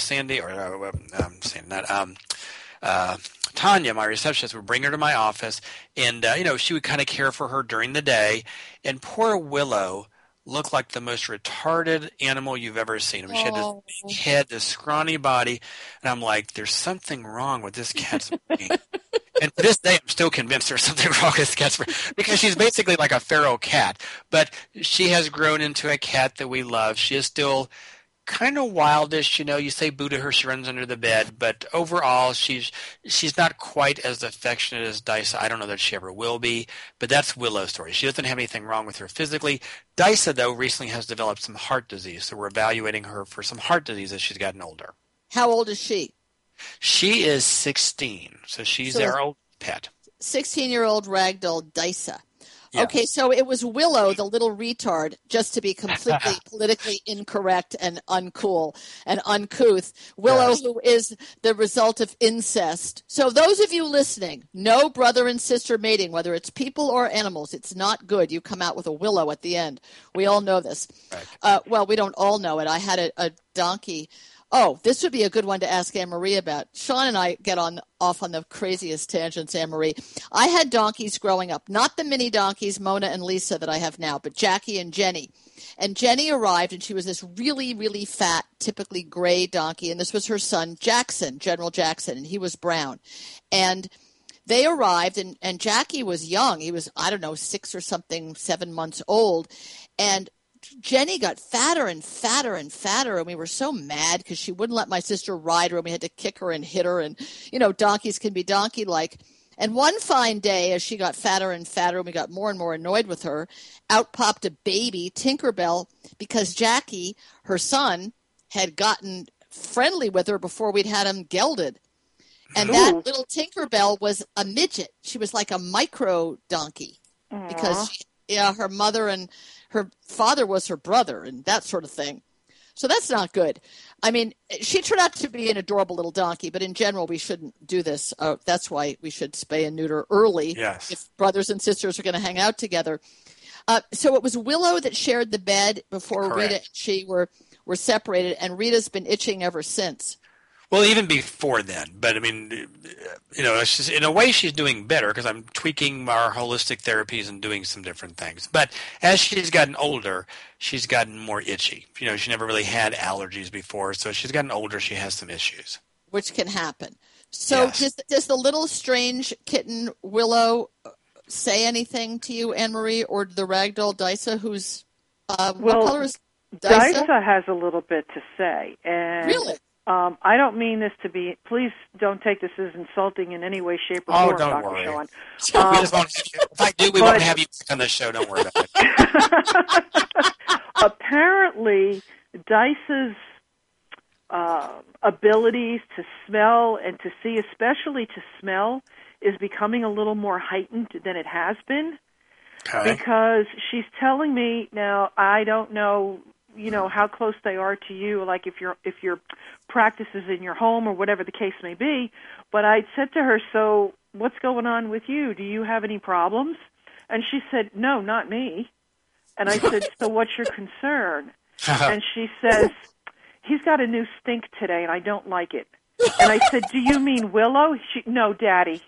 Tanya, my receptionist, would bring her to my office, and she would kind of care for her during the day. And poor Willow looked like the most retarded animal you've ever seen. I mean, she had this big head, this scrawny body, and I'm like, there's something wrong with this cat's brain. And to this day, I'm still convinced there's something wrong with this cat's brain, because she's basically like a feral cat. But she has grown into a cat that we love. She is still kind of wildish, you say boo to her, she runs under the bed, but overall she's not quite as affectionate as Dysa. I don't know that she ever will be, but that's Willow's story. She doesn't have anything wrong with her physically. Dysa, though, recently has developed some heart disease, so we're evaluating her for some heart disease as she's gotten older. How old is she? She is 16, so she's our old pet. 16-year-old ragdoll Dysa. Yes. Okay, so it was Willow, the little retard, just to be completely politically incorrect and uncool and uncouth. Willow, who is the result of incest. So those of you listening, no brother and sister mating, whether it's people or animals, it's not good. You come out with a Willow at the end. We all know this. Right. Well, we don't all know it. I had a donkey. Oh, this would be a good one to ask Anne-Marie about. Sean and I get off on the craziest tangents, Anne-Marie. I had donkeys growing up, not the mini donkeys, Mona and Lisa, that I have now, but Jackie and Jenny. And Jenny arrived, and she was this really, really fat, typically gray donkey, and this was her son, Jackson, General Jackson, and he was brown. And they arrived, and Jackie was young. He was, 6 or something, 7 months old, and Jenny got fatter and fatter and fatter, and we were so mad because she wouldn't let my sister ride her, and we had to kick her and hit her, and, donkeys can be donkey-like. And one fine day, as she got fatter and fatter, and we got more and more annoyed with her, out popped a baby, Tinkerbell, because Jackie, her son, had gotten friendly with her before we'd had him gelded. And that little Tinkerbell was a midget. She was like a micro donkey. Aww. Because her mother and her father was her brother and that sort of thing. So that's not good. I mean, she turned out to be an adorable little donkey, but in general, we shouldn't do this. That's why we should spay and neuter early if brothers and sisters are going to hang out together. So it was Willow that shared the bed before Rita and she were separated, and Rita's been itching ever since. Well, even before then, but I mean, it's just, in a way she's doing better because I'm tweaking our holistic therapies and doing some different things. But as she's gotten older, she's gotten more itchy. She never really had allergies before, so as she's gotten older, she has some issues. Which can happen. So Yes. does the little strange kitten Willow say anything to you, Anne-Marie, or the ragdoll Dysa, who's what color is Dysa? Dysa has a little bit to say. And Really? I don't mean this to be, please don't take this as insulting in any way, shape, or Oh, form, don't Dr. worry. Sean. We just won't have you. If I do, we won't have you on the show. Don't worry about it. Apparently, Dysa's abilities to smell and to see, especially to smell, is becoming a little more heightened than it has been. Okay. Because she's telling me now, I don't know, how close they are to you, like if your practice is in your home or whatever the case may be. But I said to her, so what's going on with you? Do you have any problems? And she said, no, not me. And I said, so what's your concern? And she says, he's got a new stink today and I don't like it. And I said, do you mean Willow? No, Daddy.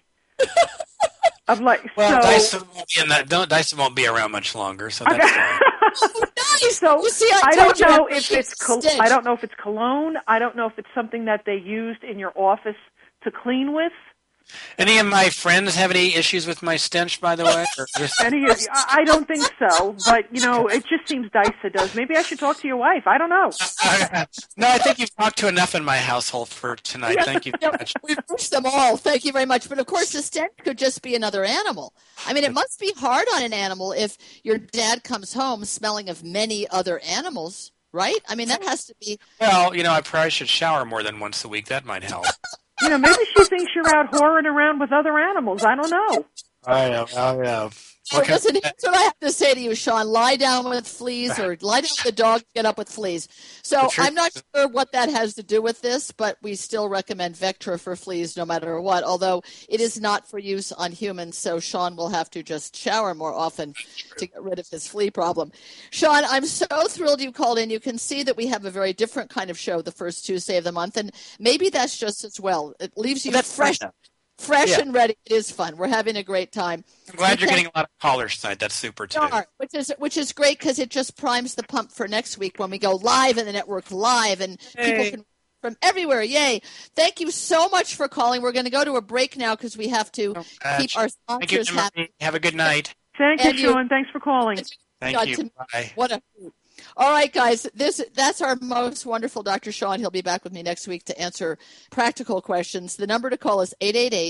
I'm like, Well, so Dyson won't be around much longer, so that's fine. Nice. So You see, I told don't you know that if she it's stinks. I don't know if it's cologne. I don't know if it's something that they used in your office to clean with. Any of my friends have any issues with my stench, by the way? Or just... I don't think so, but it just seems Dysa does. Maybe I should talk to your wife. I don't know. No, I think you've talked to enough in my household for tonight. Thank you very much. We've reached them all. Thank you very much. But of course, the stench could just be another animal. I mean, it must be hard on an animal if your dad comes home smelling of many other animals, right? I mean, that has to be. Well, I probably should shower more than once a week. That might help. Maybe she thinks you're out whoring around with other animals. I don't know. I know. So listen, here's what I have to say to you, Sean. Lie down with fleas or lie down with the dog, get up with fleas. So I'm not sure what that has to do with this, but we still recommend Vectra for fleas no matter what, although it is not for use on humans, so Sean will have to just shower more often to get rid of his flea problem. Sean, I'm so thrilled you called in. You can see that we have a very different kind of show the first Tuesday of the month, and maybe that's just as well. It leaves you fresh and ready. It is fun. We're having a great time. I'm glad you're getting a lot of callers tonight. That's super too. Which is great because it just primes the pump for next week when we go live in the network live and people can from everywhere. Yay! Thank you so much for calling. We're going to go to a break now because we have to keep our sponsors happy. Have a good night. Thank you, Sean. Thanks for calling. Thank you. Bye. What a All right, guys, that's our most wonderful Dr. Sean. He'll be back with me next week to answer practical questions. The number to call is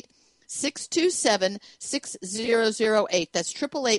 888-627-6008. That's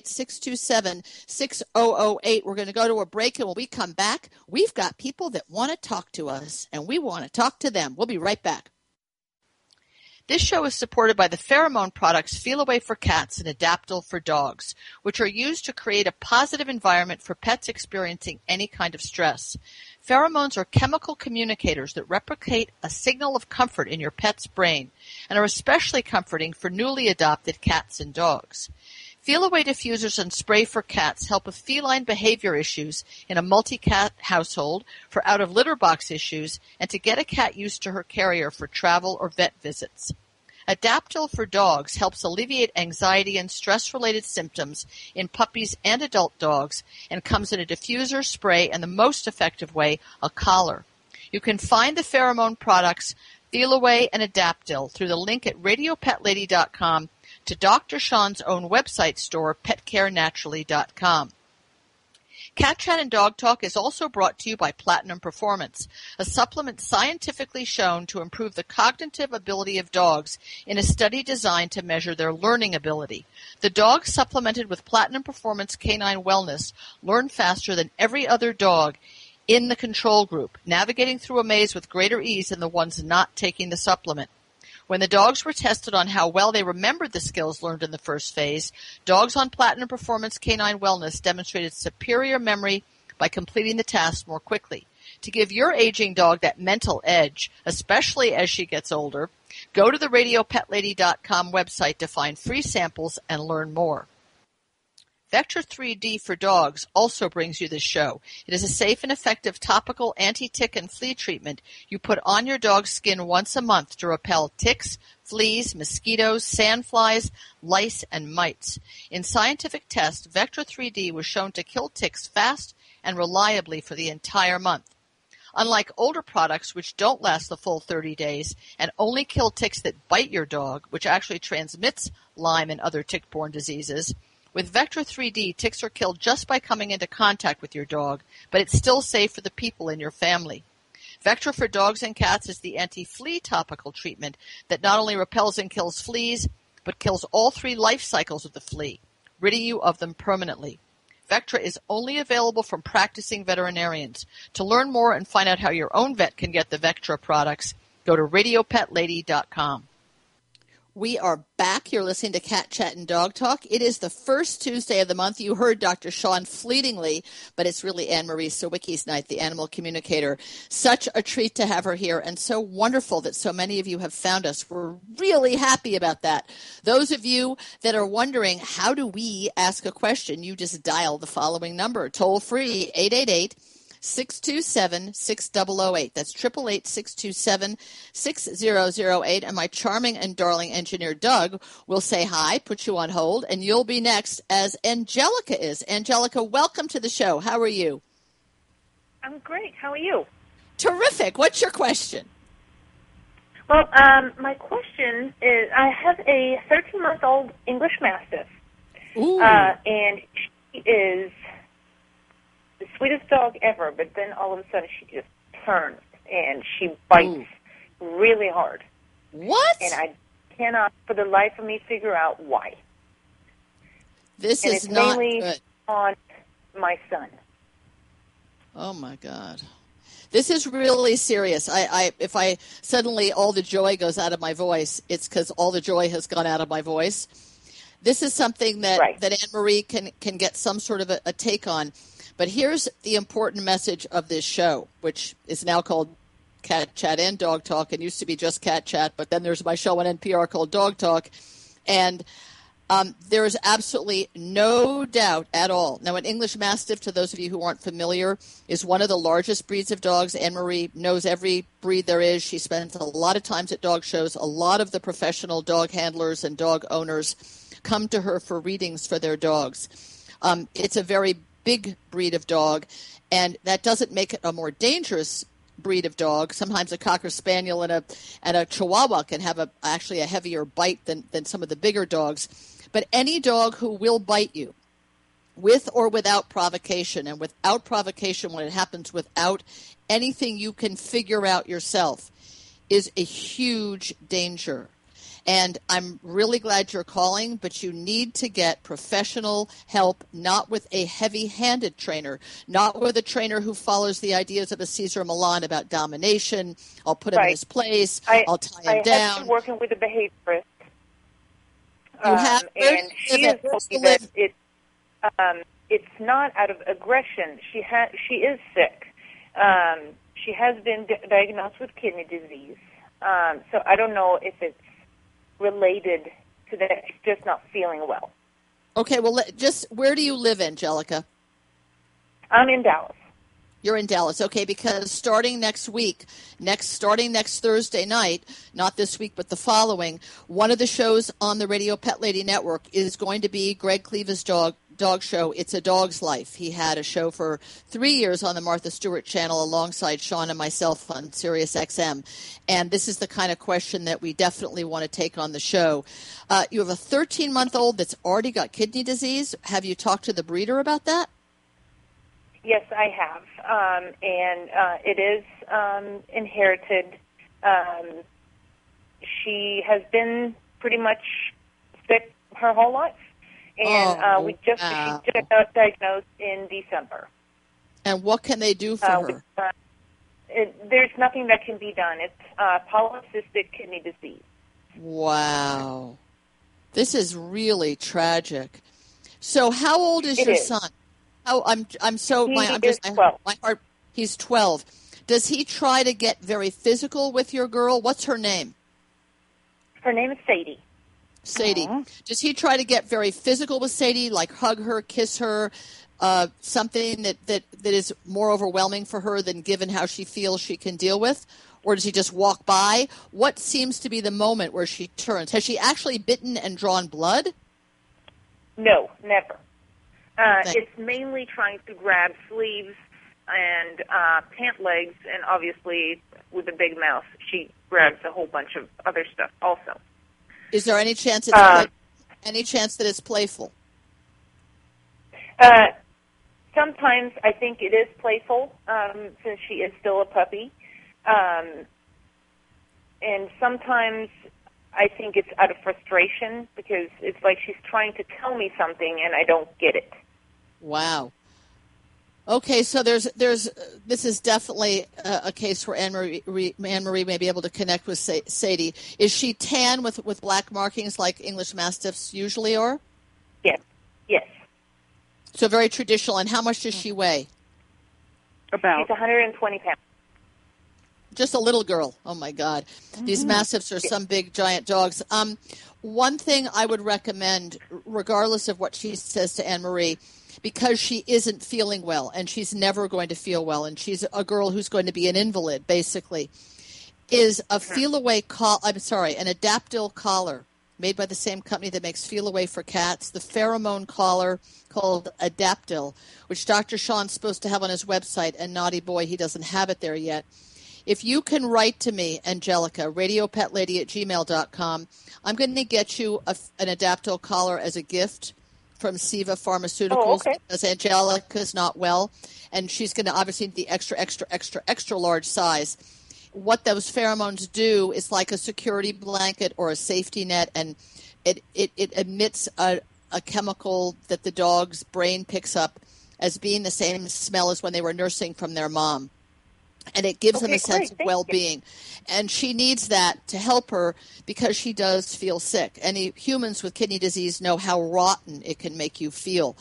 888-627-6008. We're going to go to a break, and when we come back, we've got people that want to talk to us, and we want to talk to them. We'll be right back. This show is supported by the pheromone products Feel Away for cats and Adaptil for dogs, which are used to create a positive environment for pets experiencing any kind of stress. Pheromones are chemical communicators that replicate a signal of comfort in your pet's brain and are especially comforting for newly adopted cats and dogs. Feel Away diffusers and spray for cats help with feline behavior issues in a multi-cat household, for out-of-litter box issues, and to get a cat used to her carrier for travel or vet visits. Adaptil for dogs helps alleviate anxiety and stress-related symptoms in puppies and adult dogs and comes in a diffuser, spray, and the most effective way, a collar. You can find the pheromone products Feel Away and Adaptil through the link at RadioPetLady.com to Dr. Sean's own website store, PetCareNaturally.com. Cat Chat and Dog Talk is also brought to you by Platinum Performance, a supplement scientifically shown to improve the cognitive ability of dogs in a study designed to measure their learning ability. The dogs supplemented with Platinum Performance Canine Wellness learn faster than every other dog in the control group, navigating through a maze with greater ease than the ones not taking the supplement. When the dogs were tested on how well they remembered the skills learned in the first phase, dogs on Platinum Performance Canine Wellness demonstrated superior memory by completing the task more quickly. To give your aging dog that mental edge, especially as she gets older, go to the RadioPetLady.com website to find free samples and learn more. Vectra 3D for Dogs also brings you this show. It is a safe and effective topical anti-tick and flea treatment you put on your dog's skin once a month to repel ticks, fleas, mosquitoes, sandflies, lice, and mites. In scientific tests, Vectra 3D was shown to kill ticks fast and reliably for the entire month. Unlike older products, which don't last the full 30 days and only kill ticks that bite your dog, which actually transmits Lyme and other tick-borne diseases, with Vectra 3D, ticks are killed just by coming into contact with your dog, but it's still safe for the people in your family. Vectra for Dogs and Cats is the anti-flea topical treatment that not only repels and kills fleas, but kills all 3 life cycles of the flea, ridding you of them permanently. Vectra is only available from practicing veterinarians. To learn more and find out how your own vet can get the Vectra products, go to RadioPetLady.com. We are back. You're listening to Cat Chat and Dog Talk. It is the first Tuesday of the month. You heard Dr. Shawn fleetingly, but it's really Anne-Marie Sawicki's night, the animal communicator. Such a treat to have her here, and so wonderful that so many of you have found us. We're really happy about that. Those of you that are wondering, how do we ask a question? You just dial the following number, toll free, 888-627-6008. That's 888-627-6008. And my charming and darling engineer, Doug, will say hi, put you on hold, and you'll be next, as Angelica is. Angelica, welcome to the show. How are you? I'm great. How are you? Terrific. What's your question? Well, my question is, I have a 13-month-old English Mastiff. Ooh. And she is the sweetest dog ever, but then all of a sudden she just turns and she bites really hard. What? And I cannot for the life of me figure out why. This and is it's not mainly good. On my son. Oh, my God. This is really serious. If I suddenly all the joy goes out of my voice, it's because all the joy has gone out of my voice. This is something that, that Anne-Marie can get some sort of a take on. But here's the important message of this show, which is now called Cat Chat and Dog Talk, and used to be just Cat Chat, but then there's my show on NPR called Dog Talk. And there is absolutely no doubt at all. Now, an English Mastiff, to those of you who aren't familiar, is one of the largest breeds of dogs. Anne-Marie knows every breed there is. She spends a lot of times at dog shows. A lot of the professional dog handlers and dog owners come to her for readings for their dogs. It's a very big breed of dog, and that doesn't make it a more dangerous breed of dog. Sometimes a Cocker Spaniel and a Chihuahua can have actually a heavier bite than some of the bigger dogs. But any dog who will bite you, with or without provocation, and without provocation when it happens without anything you can figure out yourself, is a huge danger. And I'm really glad you're calling, but you need to get professional help, not with a heavy-handed trainer, not with a trainer who follows the ideas of a Cesar Millan about domination. I'll put him in his place. I'll tie him down. I have been working with a behaviorist. You have, and she has told me that it's not out of aggression. She is sick. She has been diagnosed with kidney disease. So I don't know if it's related to that. She's just not feeling well. Okay, well, where do you live, Angelica? I'm in Dallas. You're in Dallas, okay, because starting next Thursday night, not this week but the following, one of the shows on the Radio Pet Lady Network is going to be Greg Cleave's dog show, It's a Dog's Life. He had a show for 3 years on the Martha Stewart channel alongside Sean and myself on Sirius XM. And this is the kind of question that we definitely want to take on the show. You have a 13-month-old that's already got kidney disease. Have you talked to the breeder about that? Yes, I have. And it is inherited. She has been pretty much sick her whole life. And she just got diagnosed in December. And what can they do for her? There's nothing that can be done. It's polycystic kidney disease. Wow. This is really tragic. So how old is your son? He's 12. My heart. He's 12. Does he try to get very physical with your girl? What's her name? Her name is Sadie. Sadie. Aw. Does he try to get very physical with Sadie, like hug her, kiss her, something that is more overwhelming for her than given how she feels she can deal with? Or does he just walk by? What seems to be the moment where she turns? Has she actually bitten and drawn blood? No, never. It's mainly trying to grab sleeves and pant legs, and obviously with the big mouth, she grabs a whole bunch of other stuff also. Is there any chance it's playful? Sometimes I think it is playful, since she is still a puppy. And sometimes I think it's out of frustration because it's like she's trying to tell me something and I don't get it. Wow. Okay, so this is definitely a case where Anne-Marie may be able to connect with Sadie. Is she tan with black markings like English Mastiffs usually are? Yes. Yes. So very traditional. And how much does she weigh? She's 120 pounds. Just a little girl. Oh, my God. These Mastiffs are some big, giant dogs. One thing I would recommend, regardless of what she says to Anne-Marie, because she isn't feeling well, and she's never going to feel well, and she's a girl who's going to be an invalid, basically, is a Feel-Away an Adaptil collar made by the same company that makes Feel-Away for cats, the pheromone collar called Adaptil, which Dr. Sean's supposed to have on his website, and naughty boy, he doesn't have it there yet. If you can write to me, Angelica, radiopetlady@gmail.com, I'm going to get you an Adaptil collar as a gift from Siva Pharmaceuticals because Angelica's not well, and she's going to obviously need the extra large size. What those pheromones do is like a security blanket or a safety net, and it emits a chemical that the dog's brain picks up as being the same smell as when they were nursing from their mom. And it gives them a sense of well-being. And she needs that to help her because she does feel sick. Any humans with kidney disease know how rotten it can make you feel.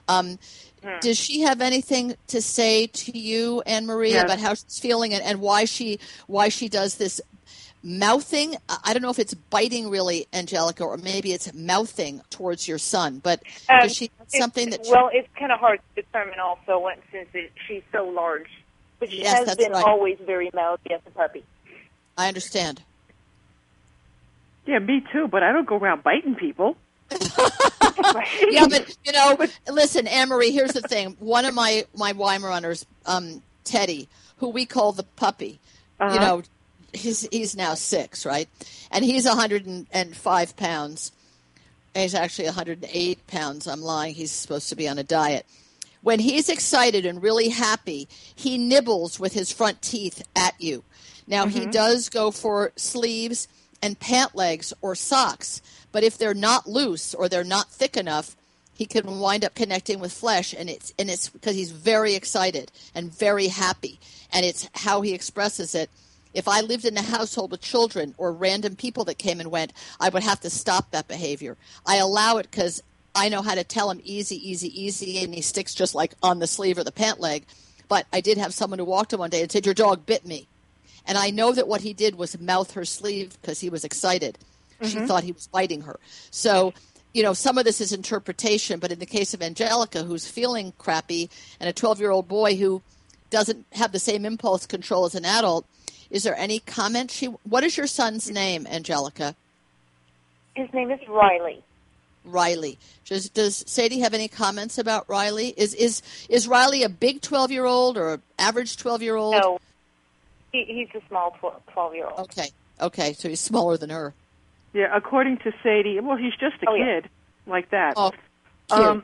Does she have anything to say to you, Anne-Marie, about how she's feeling and why she does this mouthing? I don't know if it's biting really, Angelica, or maybe it's mouthing towards your son. But does she have something that... Well, it's kind of hard to determine also since she's so large. But she has been always very mouthy as a puppy. I understand. Yeah, me too, but I don't go around biting people. Yeah, but, listen, Anne-Marie, here's the thing. One of my Weimaraners, Teddy, who we call the puppy, he's now 6, right? And he's 105 pounds. He's actually 108 pounds. I'm lying. He's supposed to be on a diet. When he's excited and really happy, he nibbles with his front teeth at you. Now, he does go for sleeves and pant legs or socks, but if they're not loose or they're not thick enough, he can wind up connecting with flesh, and it's because he's very excited and very happy, and it's how he expresses it. If I lived in a household with children or random people that came and went, I would have to stop that behavior. I allow it because I know how to tell him easy, and he sticks just like on the sleeve or the pant leg. But I did have someone who walked in one day and said, "Your dog bit me." And I know that what he did was mouth her sleeve because he was excited. She thought he was biting her. So, some of this is interpretation, but in the case of Angelica, who's feeling crappy, and a 12-year-old boy who doesn't have the same impulse control as an adult, is there any comment? What is your son's name, Angelica? His name is Riley. Riley. Does Sadie have any comments about Riley? Is Riley a big 12-year-old or an average 12-year-old? No, he's a small 12-year-old. Okay, so he's smaller than her. Yeah, according to Sadie, well, he's just a kid like that. Oh, cute.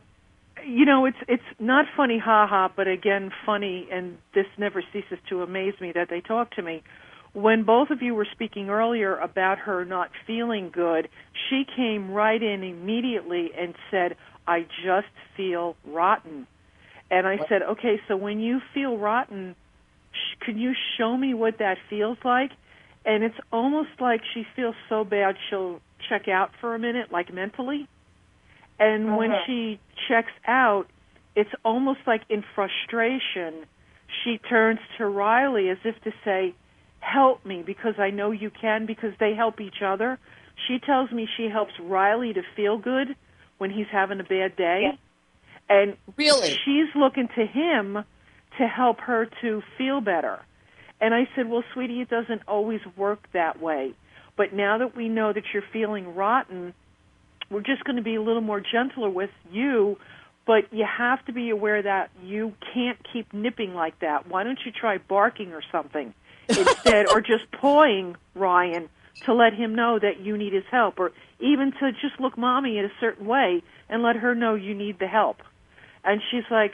It's not funny, ha-ha, but again, funny, and this never ceases to amaze me that they talk to me. When both of you were speaking earlier about her not feeling good, she came right in immediately and said, "I just feel rotten." And I said, "Okay, so when you feel rotten, can you show me what that feels like?" And it's almost like she feels so bad she'll check out for a minute, like mentally. And when she checks out, it's almost like in frustration, she turns to Riley as if to say, "Help me, because I know you can," because they help each other. She tells me she helps Riley to feel good when he's having a bad day. Yes. And Really? she's looking to him to help her to feel better. And I said, well, sweetie, it doesn't always work that way. But now that we know that you're feeling rotten, we're just going to be a little more gentler with you. But you have to be aware that you can't keep nipping like that. Why don't you try barking or something instead, or just pawing Ryan to let him know that you need his help, or even to just look Mommy in a certain way and let her know you need the help. And she's like,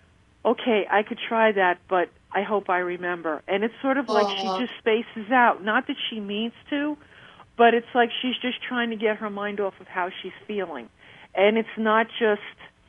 okay, I could try that, but I hope I remember. And it's sort of like she just spaces out. Not that she means to, but it's like she's just trying to get her mind off of how she's feeling. And it's not just,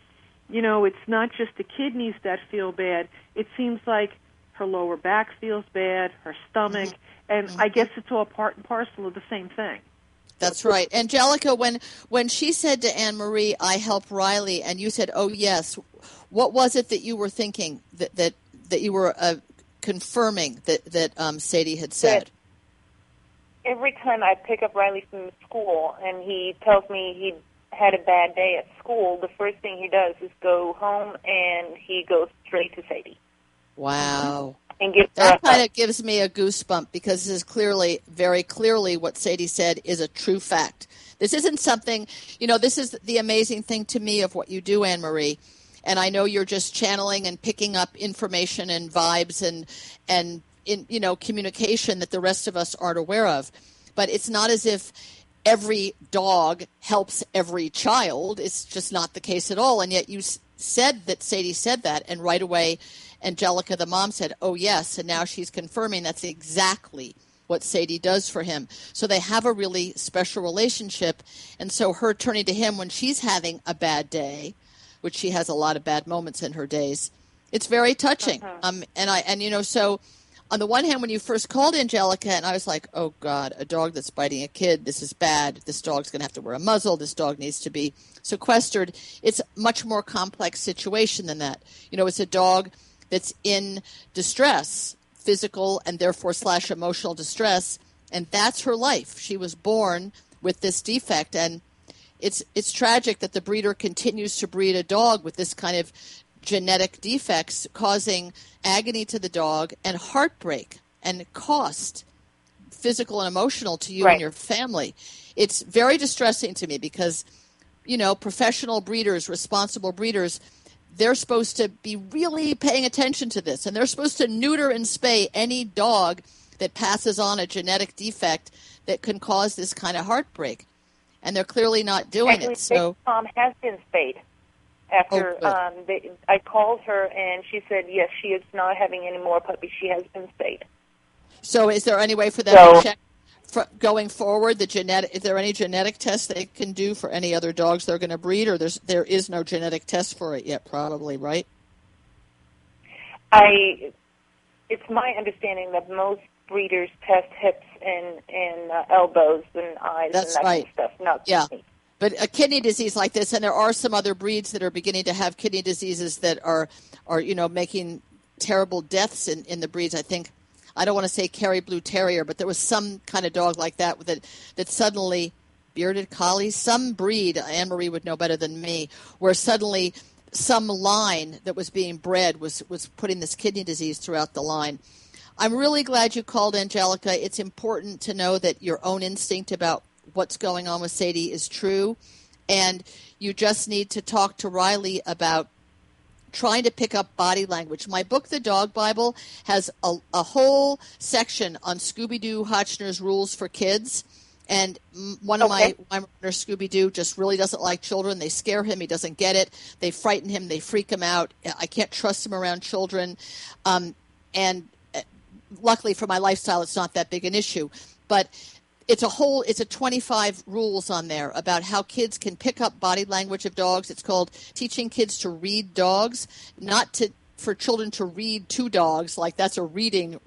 it's not just the kidneys that feel bad. It seems like her lower back feels bad, her stomach, and I guess it's all part and parcel of the same thing. That's right. Angelica, when she said to Anne-Marie, I help Riley, and you said, oh, yes, what was it that you were thinking, that you were confirming that Sadie had said? Every time I pick up Riley from school and he tells me he had a bad day at school, the first thing he does is go home and he goes straight to Sadie. Wow. And gives that kind of gives me a goosebump, because this is clearly, very clearly, what Sadie said is a true fact. This isn't something, this is the amazing thing to me of what you do, Anne-Marie. And I know you're just channeling and picking up information and vibes and communication that the rest of us aren't aware of. But it's not as if every dog helps every child. It's just not the case at all. And yet you said that Sadie said that, and right away Angelica, the mom, said, oh, yes, and now she's confirming that's exactly what Sadie does for him. So they have a really special relationship, and so her turning to him when she's having a bad day, which she has a lot of bad moments in her days, it's very touching. So on the one hand, when you first called Angelica, and I was like, oh, God, a dog that's biting a kid, this is bad. This dog's going to have to wear a muzzle. This dog needs to be sequestered. It's a much more complex situation than that. It's a dog that's in distress, physical and therefore / emotional distress, and that's her life. She was born with this defect, and it's tragic that the breeder continues to breed a dog with this kind of genetic defects, causing agony to the dog and heartbreak and cost, physical and emotional, to you and your family. It's very distressing to me because, professional breeders, responsible breeders, they're supposed to be really paying attention to this, and they're supposed to neuter and spay any dog that passes on a genetic defect that can cause this kind of heartbreak. And they're clearly not doing it. So Tom has been spayed. After I called her, and she said, yes, she is not having any more puppies. She has been spayed. So is there any way for them to check going forward, is there any genetic test they can do for any other dogs they're going to breed, or there is no genetic test for it yet, probably, right? It's my understanding that most breeders test hips and elbows and eyes and that kind of stuff, not me. But a kidney disease like this, and there are some other breeds that are beginning to have kidney diseases that are making terrible deaths in the breeds. I don't want to say Kerry Blue Terrier, but there was some kind of dog like that that suddenly, bearded collie, some breed, Anne-Marie would know better than me, where suddenly some line that was being bred was putting this kidney disease throughout the line. I'm really glad you called, Angelica. It's important to know that your own instinct about what's going on with Sadie is true, and you just need to talk to Riley about trying to pick up body language. My book, The Dog Bible, has a whole section on Scooby-Doo Hotchner's rules for kids. And one of my runners, Scooby-Doo, just really doesn't like children. They scare him. He doesn't get it. They frighten him. They freak him out. I can't trust him around children. And luckily for my lifestyle, it's not that big an issue. But it's a 25 rules on there about how kids can pick up body language of dogs. It's called Teaching Kids to Read Dogs, not for children to read to dogs, like that's a reading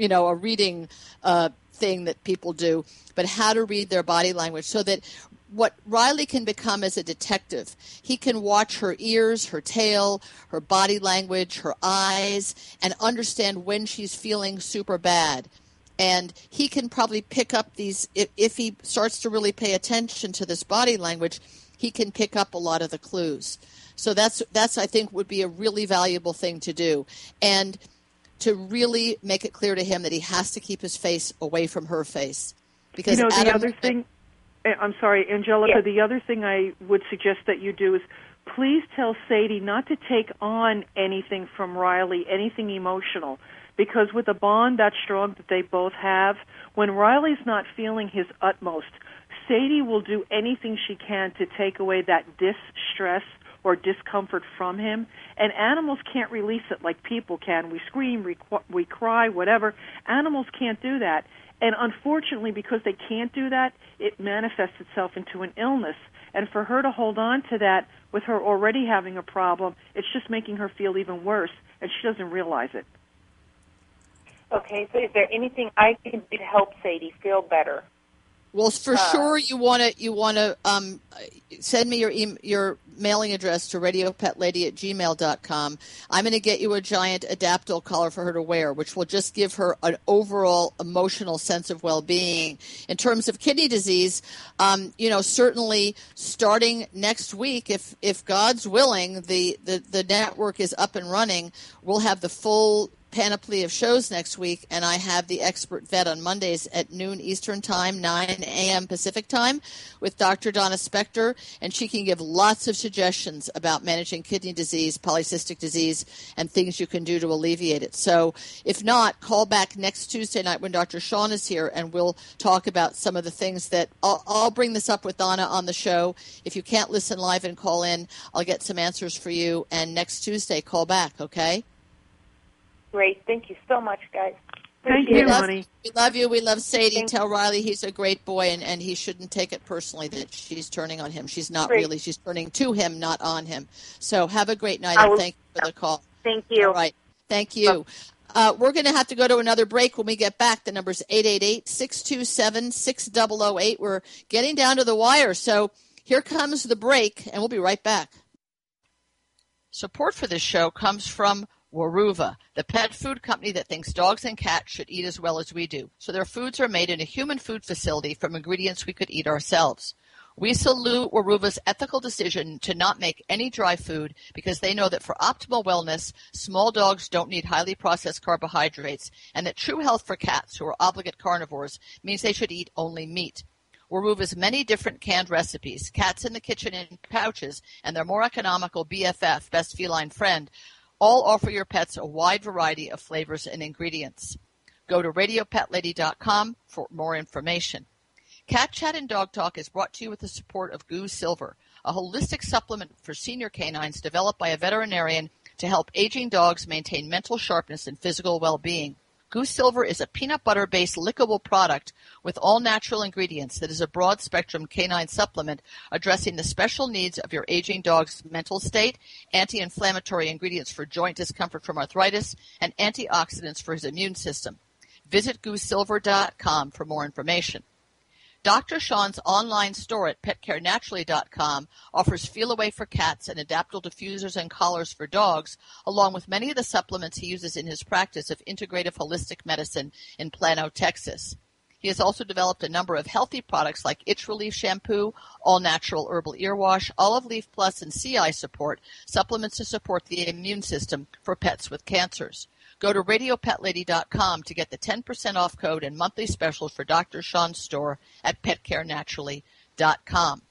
thing that people do, but how to read their body language so that what Riley can become as a detective. He can watch her ears, her tail, her body language, her eyes, and understand when she's feeling super bad. And he can probably pick up these, if he starts to really pay attention to this body language, he can pick up a lot of the clues. So that's I think would be a really valuable thing to do. And to really make it clear to him that he has to keep his face away from her face. Because the other thing, I'm sorry, Angelica, yes. The other thing I would suggest that you do is please tell Sadie not to take on anything from Riley, anything emotional. Because with a bond that strong that they both have, when Riley's not feeling his utmost, Sadie will do anything she can to take away that distress or discomfort from him. And animals can't release it like people can. We scream, we cry, whatever. Animals can't do that. And unfortunately, because they can't do that, it manifests itself into an illness. And for her to hold on to that with her already having a problem, it's just making her feel even worse, and she doesn't realize it. Okay, so is there anything I can do to help Sadie feel better? Well, for sure, you want to send me your mailing address to radiopetlady@gmail.com. I'm going to get you a giant Adaptil collar for her to wear, which will just give her an overall emotional sense of well-being. In terms of kidney disease, certainly starting next week, if God's willing, the network is up and running, we'll have the full panoply of shows next week, and I have the expert vet on Mondays at noon Eastern Time, 9 a.m. Pacific Time, with Dr. Donna Spector, and she can give lots of suggestions about managing kidney disease, polycystic disease, and things you can do to alleviate it. So if not, call back next Tuesday night when Dr. Sean is here, and we'll talk about some of the things that I'll bring this up with Donna on the show. If you can't listen live and call in, I'll get some answers for you, and next Tuesday, call back, okay? Great. Thank you so much, guys. Thank you, honey. We love you. We love Sadie. Tell Riley he's a great boy, and he shouldn't take it personally that she's turning on him. She's not really. She's turning to him, not on him. So have a great night, and thank you for the call. Thank you. All right. Thank you. We're going to have to go to another break. When we get back, the number's 888-627-6008. We're getting down to the wire. So here comes the break, and we'll be right back. Support for this show comes from Weruva, the pet food company that thinks dogs and cats should eat as well as we do. So their foods are made in a human food facility from ingredients we could eat ourselves. We salute Weruva's ethical decision to not make any dry food because they know that for optimal wellness, small dogs don't need highly processed carbohydrates, and that true health for cats who are obligate carnivores means they should eat only meat. Weruva's many different canned recipes, Cats in the Kitchen in pouches, and their more economical BFF, Best Feline Friend, all offer your pets a wide variety of flavors and ingredients. Go to radiopetlady.com for more information. Cat Chat and Dog Talk is brought to you with the support of Goose Silver, a holistic supplement for senior canines developed by a veterinarian to help aging dogs maintain mental sharpness and physical well-being. Goose Silver is a peanut butter-based lickable product with all natural ingredients that is a broad-spectrum canine supplement addressing the special needs of your aging dog's mental state, anti-inflammatory ingredients for joint discomfort from arthritis, and antioxidants for his immune system. Visit goosesilver.com for more information. Dr. Sean's online store at petcarenaturally.com offers Feel Away for cats and Adaptil diffusers and collars for dogs, along with many of the supplements he uses in his practice of integrative holistic medicine in Plano, Texas. He has also developed a number of healthy products like Itch Relief Shampoo, All Natural Herbal Ear Wash, Olive Leaf Plus, and CI Support, supplements to support the immune system for pets with cancers. Go to radiopetlady.com to get the 10% off code and monthly specials for Dr. Sean's store at petcarenaturally.com.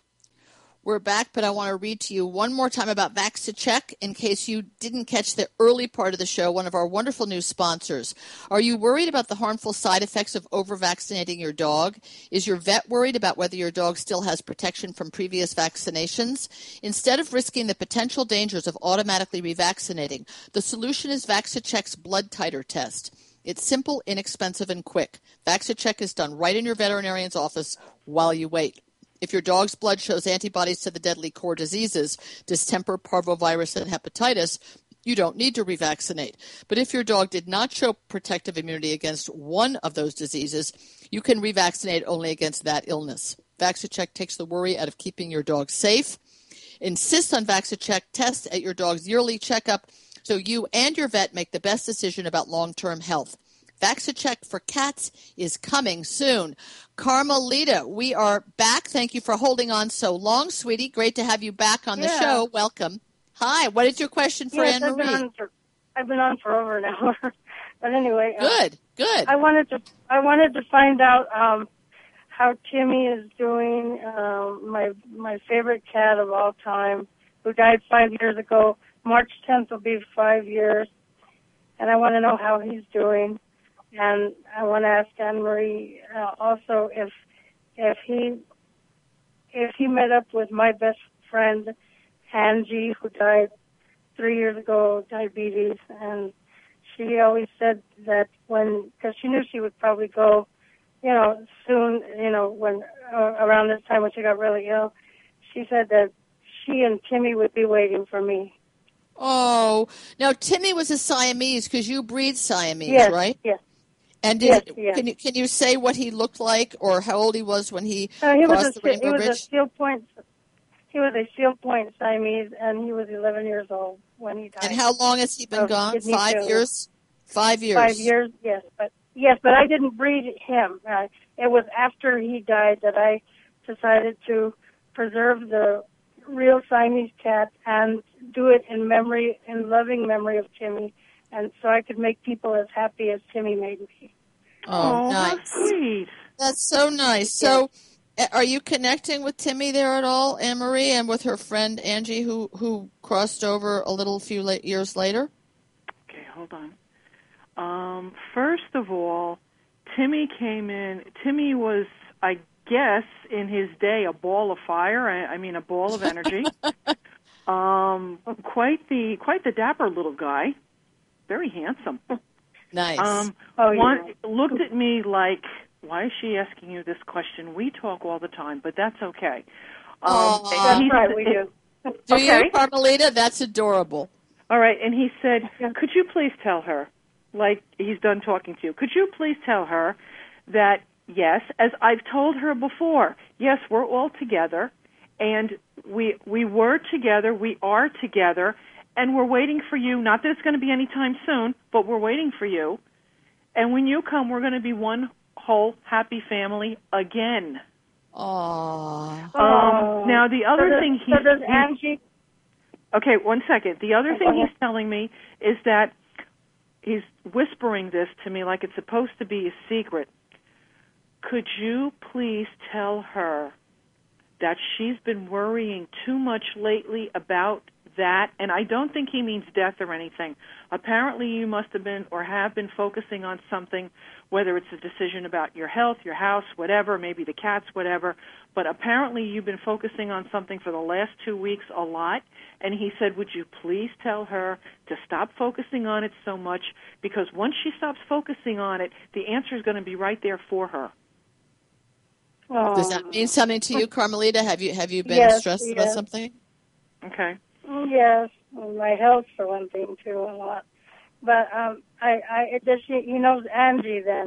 We're back, but I want to read to you one more time about Vaxicheck in case you didn't catch the early part of the show, one of our wonderful new sponsors. Are you worried about the harmful side effects of over-vaccinating your dog? Is your vet worried about whether your dog still has protection from previous vaccinations? Instead of risking the potential dangers of automatically revaccinating, the solution is Vaxicheck's blood titer test. It's simple, inexpensive, and quick. Vaxicheck is done right in your veterinarian's office while you wait. If your dog's blood shows antibodies to the deadly core diseases, distemper, parvovirus, and hepatitis, you don't need to revaccinate. But if your dog did not show protective immunity against one of those diseases, you can revaccinate only against that illness. Vaxicheck takes the worry out of keeping your dog safe. Insist on Vaxicheck tests at your dog's yearly checkup so you and your vet make the best decision about long-term health. Vax-A-Check for Cats is coming soon. Carmelita, we are back. Thank you for holding on so long, sweetie. Great to have you back on the show. Welcome. Hi. What is your question for Anne Marie? I've been on for over an hour. But anyway. Good. I wanted to find out how Timmy is doing. My favorite cat of all time, who died 5 years ago. March 10th will be 5 years. And I want to know how he's doing. And I want to ask Anne Marie also if he met up with my best friend Angie, who died 3 years ago, diabetes, and she always said that because she knew she would probably go, soon, when around this time when she got really ill, she said that she and Timmy would be waiting for me. Oh, now Timmy was a Siamese because you breed Siamese, yes, right? Yes. And can you say what he looked like or how old he was when he crossed the Rainbow Bridge? He was a Steel Point Siamese, and he was 11 years old when he died. And how long has he been gone? 5 years? 5 years. 5 years, yes. But I didn't breed him. It was after he died that I decided to preserve the real Siamese cat and do it in loving memory of Timmy, and so I could make people as happy as Timmy made me. Oh, nice. That's sweet. That's so nice. So, are you connecting with Timmy there at all, Anne Marie, and with her friend Angie, who crossed over a few years later? Okay, hold on. First of all, Timmy came in. Timmy was, I guess, in his day, a ball of fire. A ball of energy. Quite the dapper little guy. Very handsome. Nice. Looked at me like, why is she asking you this question? We talk all the time, but that's okay. That's right, we do. Do you, Carmelita? That's adorable. All right, and he said, could you please tell her, like he's done talking to you, could you please tell her that, yes, as I've told her before, yes, we're all together, and we were together, we are together, and we're waiting for you, not that it's going to be anytime soon, but we're waiting for you, and when you come, we're going to be one whole happy family again. Aww. Now, the other thing does Angie... Okay, 1 second. The other thing he's telling me is that he's whispering this to me like it's supposed to be a secret. Could you please tell her that she's been worrying too much lately about that? And I don't think he means death or anything. Apparently you must have been or have been focusing on something, whether it's a decision about your health, your house, whatever, maybe the cats, whatever. But apparently you've been focusing on something for the last 2 weeks a lot. And he said, would you please tell her to stop focusing on it so much, because once she stops focusing on it, the answer is going to be right there for her. Does that mean something to you, Carmelita? Have you been stressed about something? Okay. Yes, my health for one thing too, a lot. But does she knows Angie then?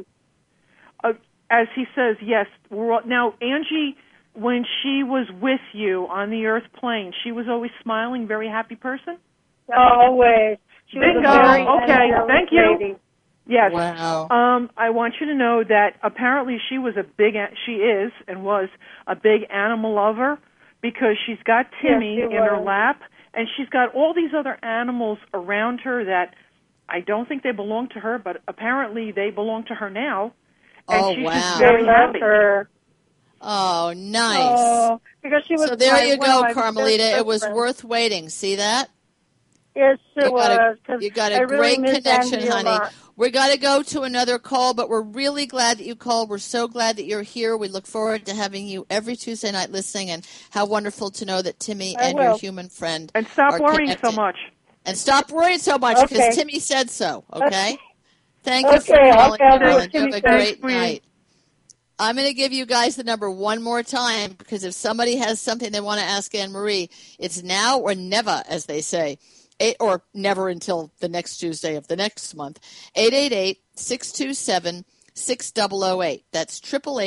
As he says, yes. Now Angie, when she was with you on the earth plane, she was always smiling, very happy person? Always. She was Bingo. a very Thank you. lady. Yes. Wow. I want you to know that apparently she is and was a big animal lover, because she's got Timmy in her lap, and she's got all these other animals around her that I don't think they belong to her, but apparently they belong to her now. And she's just very happy. Her. Oh, nice. Oh, because she was. So there you go, Carmelita. It was worth waiting. See that? Yes, it was. You got a great connection, honey. We got to go to another call, but we're really glad that you called. We're so glad that you're here. We look forward to having you every Tuesday night listening, and how wonderful to know that Timmy and your human friend And stop are worrying connected. so much. And stop worrying so much, because Timmy said so, okay? Thank you for calling, Carolyn. You have a great night. I'm going to give you guys the number one more time, because if somebody has something they want to ask Anne Marie, it's now or never, as they say. Or never until the next Tuesday of the next month. 888-627-6008. That's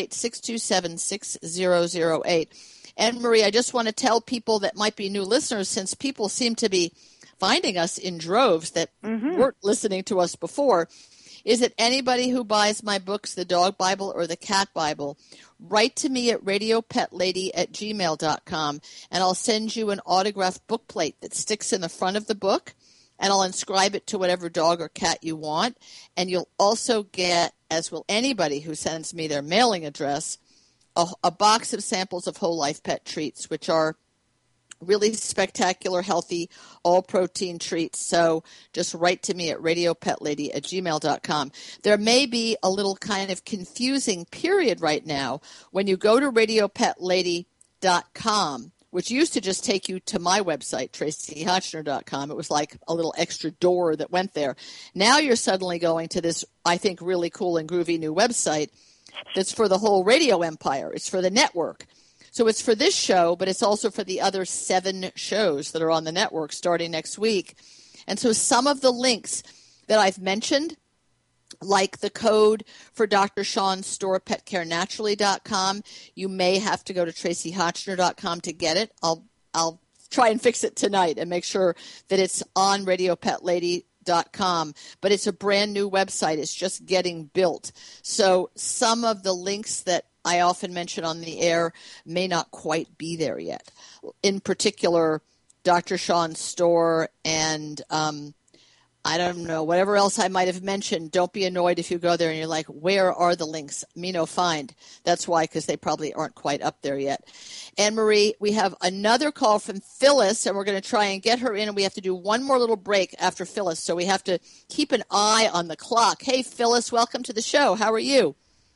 888-627-6008. Anne Marie, I just want to tell people that might be new listeners, since people seem to be finding us in droves that weren't listening to us before. is that anybody who buys my books, the Dog Bible or the Cat Bible, write to me at radiopetlady@gmail.com, and I'll send you an autographed book plate that sticks in the front of the book, and I'll inscribe it to whatever dog or cat you want. And you'll also get, as will anybody who sends me their mailing address, a box of samples of Whole Life Pet treats, which are really spectacular, healthy, all-protein treats. So just write to me at radiopetlady@gmail.com. There may be a little kind of confusing period right now when you go to radiopetlady.com, which used to just take you to my website, tracyhotchner.com. It was like a little extra door that went there. Now you're suddenly going to this, I think, really cool and groovy new website that's for the whole radio empire. It's for the network. So it's for this show, but it's also for the other 7 shows that are on the network starting next week. And so some of the links that I've mentioned, like the code for Dr. Sean's store, petcarenaturally.com, you may have to go to tracyhotchner.com to get it. I'll try and fix it tonight and make sure that it's on radiopetlady.com, but it's a brand new website. It's just getting built. So some of the links that I often mention on the air may not quite be there yet. In particular, Dr. Sean's store and I don't know, whatever else I might have mentioned. Don't be annoyed if you go there and you're like, where are the links? Me no find. That's why, because they probably aren't quite up there yet. Anne-Marie, we have another call from Phyllis, and we're going to try and get her in, and we have to do one more little break after Phyllis, so we have to keep an eye on the clock. Hey, Phyllis, welcome to the show. How are you?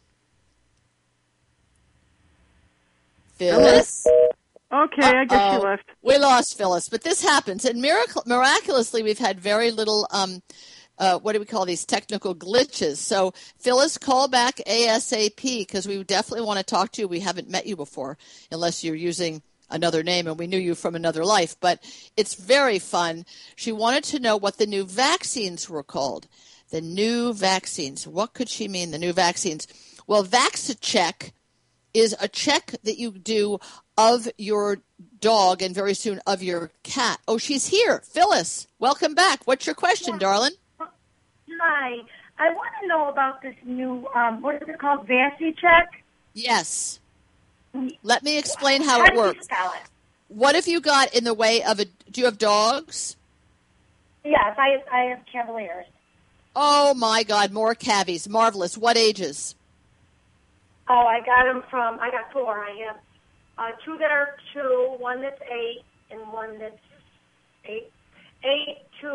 Phyllis? Okay, I guess she left. We lost Phyllis, but this happens. And miraculously, we've had very little, what do we call these, technical glitches. So, Phyllis, call back ASAP, because we definitely want to talk to you. We haven't met you before, unless you're using another name, and we knew you from another life. But it's very fun. She wanted to know what the new vaccines were called. The new vaccines. What could she mean, the new vaccines? Well, VaxiCheck is a check that you do of your dog and very soon of your cat. Oh, she's here. Phyllis, welcome back. What's your question, darling? Hi. I want to know about this new, what is it called, VaxiCheck? Yes. Let me explain how it works. What have you got in the way of do you have dogs? Yes, I have Cavaliers. Oh, my God, more cavies. Marvelous. What ages? Oh, I got 4. I have 2 that are 2, 1 that's 8, and 1 that's 8, 2,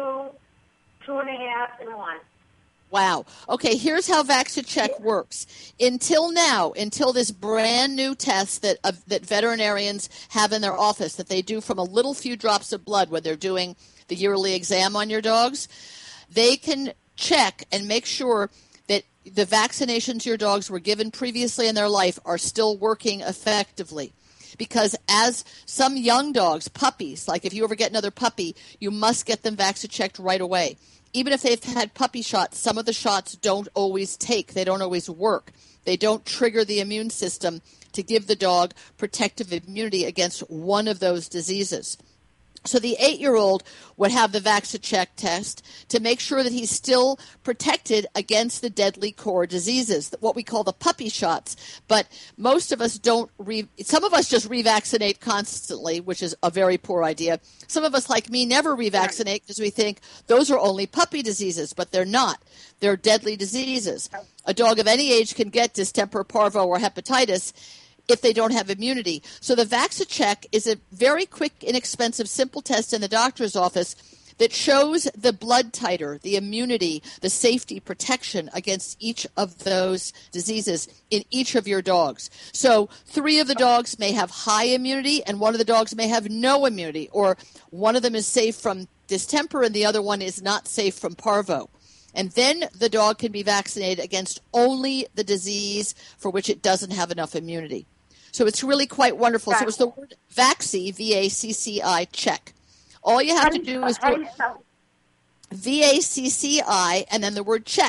2.5, and 1. Wow. Okay, here's how VaxiCheck works. Until this brand new test that veterinarians have in their office that they do from a little few drops of blood when they're doing the yearly exam on your dogs, they can check and make sure that the vaccinations your dogs were given previously in their life are still working effectively. Because as some young dogs, puppies, like if you ever get another puppy, you must get them VaxiChecked right away. Even if they've had puppy shots, some of the shots don't always take. They don't always work. They don't trigger the immune system to give the dog protective immunity against one of those diseases. So the 8-year-old would have the VaxiCheck test to make sure that he's still protected against the deadly core diseases, what we call the puppy shots. But most of us don't. Some of us just revaccinate constantly, which is a very poor idea. Some of us, like me, never revaccinate because we think those are only puppy diseases, but they're not. They're deadly diseases. A dog of any age can get distemper, parvo, or hepatitis if they don't have immunity. So the VaxiCheck is a very quick, inexpensive, simple test in the doctor's office that shows the blood titer, the immunity, the safety, protection against each of those diseases in each of your dogs. So 3 of the dogs may have high immunity and 1 of the dogs may have no immunity, or one of them is safe from distemper and the other one is not safe from parvo. And then the dog can be vaccinated against only the disease for which it doesn't have enough immunity. So it's really quite wonderful. So it's the word Vaxi, VACCI, check. All you have to do is do VACCI and then the word check.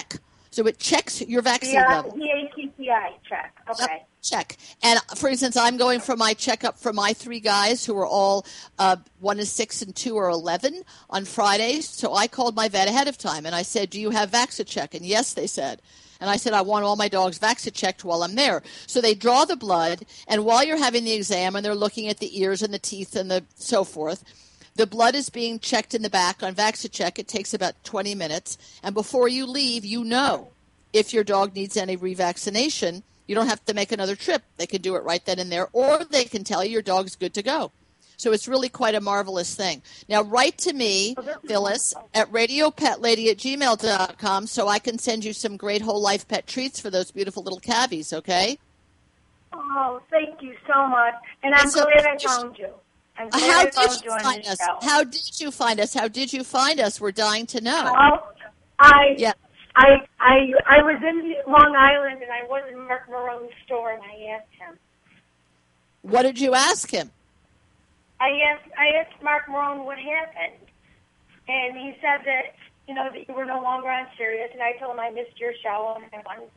So it checks your vaccine level. The ATTI check. Okay. Check. And for instance, I'm going for my checkup for my 3 guys who are all, one is 6 and 2 are 11 on Fridays. So I called my vet ahead of time and I said, do you have VaxiCheck? And yes, they said. And I said, I want all my dogs VaxiChecked while I'm there. So they draw the blood, and while you're having the exam and they're looking at the ears and the teeth and the so forth, the blood is being checked in the back on VaxiCheck. It takes about 20 minutes. And before you leave, you know if your dog needs any revaccination. You don't have to make another trip. They can do it right then and there, or they can tell you your dog's good to go. So it's really quite a marvelous thing. Now, write to me, Phyllis, at radiopetLady@gmail.com so I can send you some great whole life pet treats for those beautiful little cavies, okay? Oh, thank you so much. And I'm glad I found you. How did you find us? How did you find us? How did you find us? We're dying to know. Well, I was in Long Island and I was in Mark Marone's store and I asked him. What did you ask him? I asked Mark Marone what happened, and he said that that you were no longer on Sirius, and I told him I missed your show and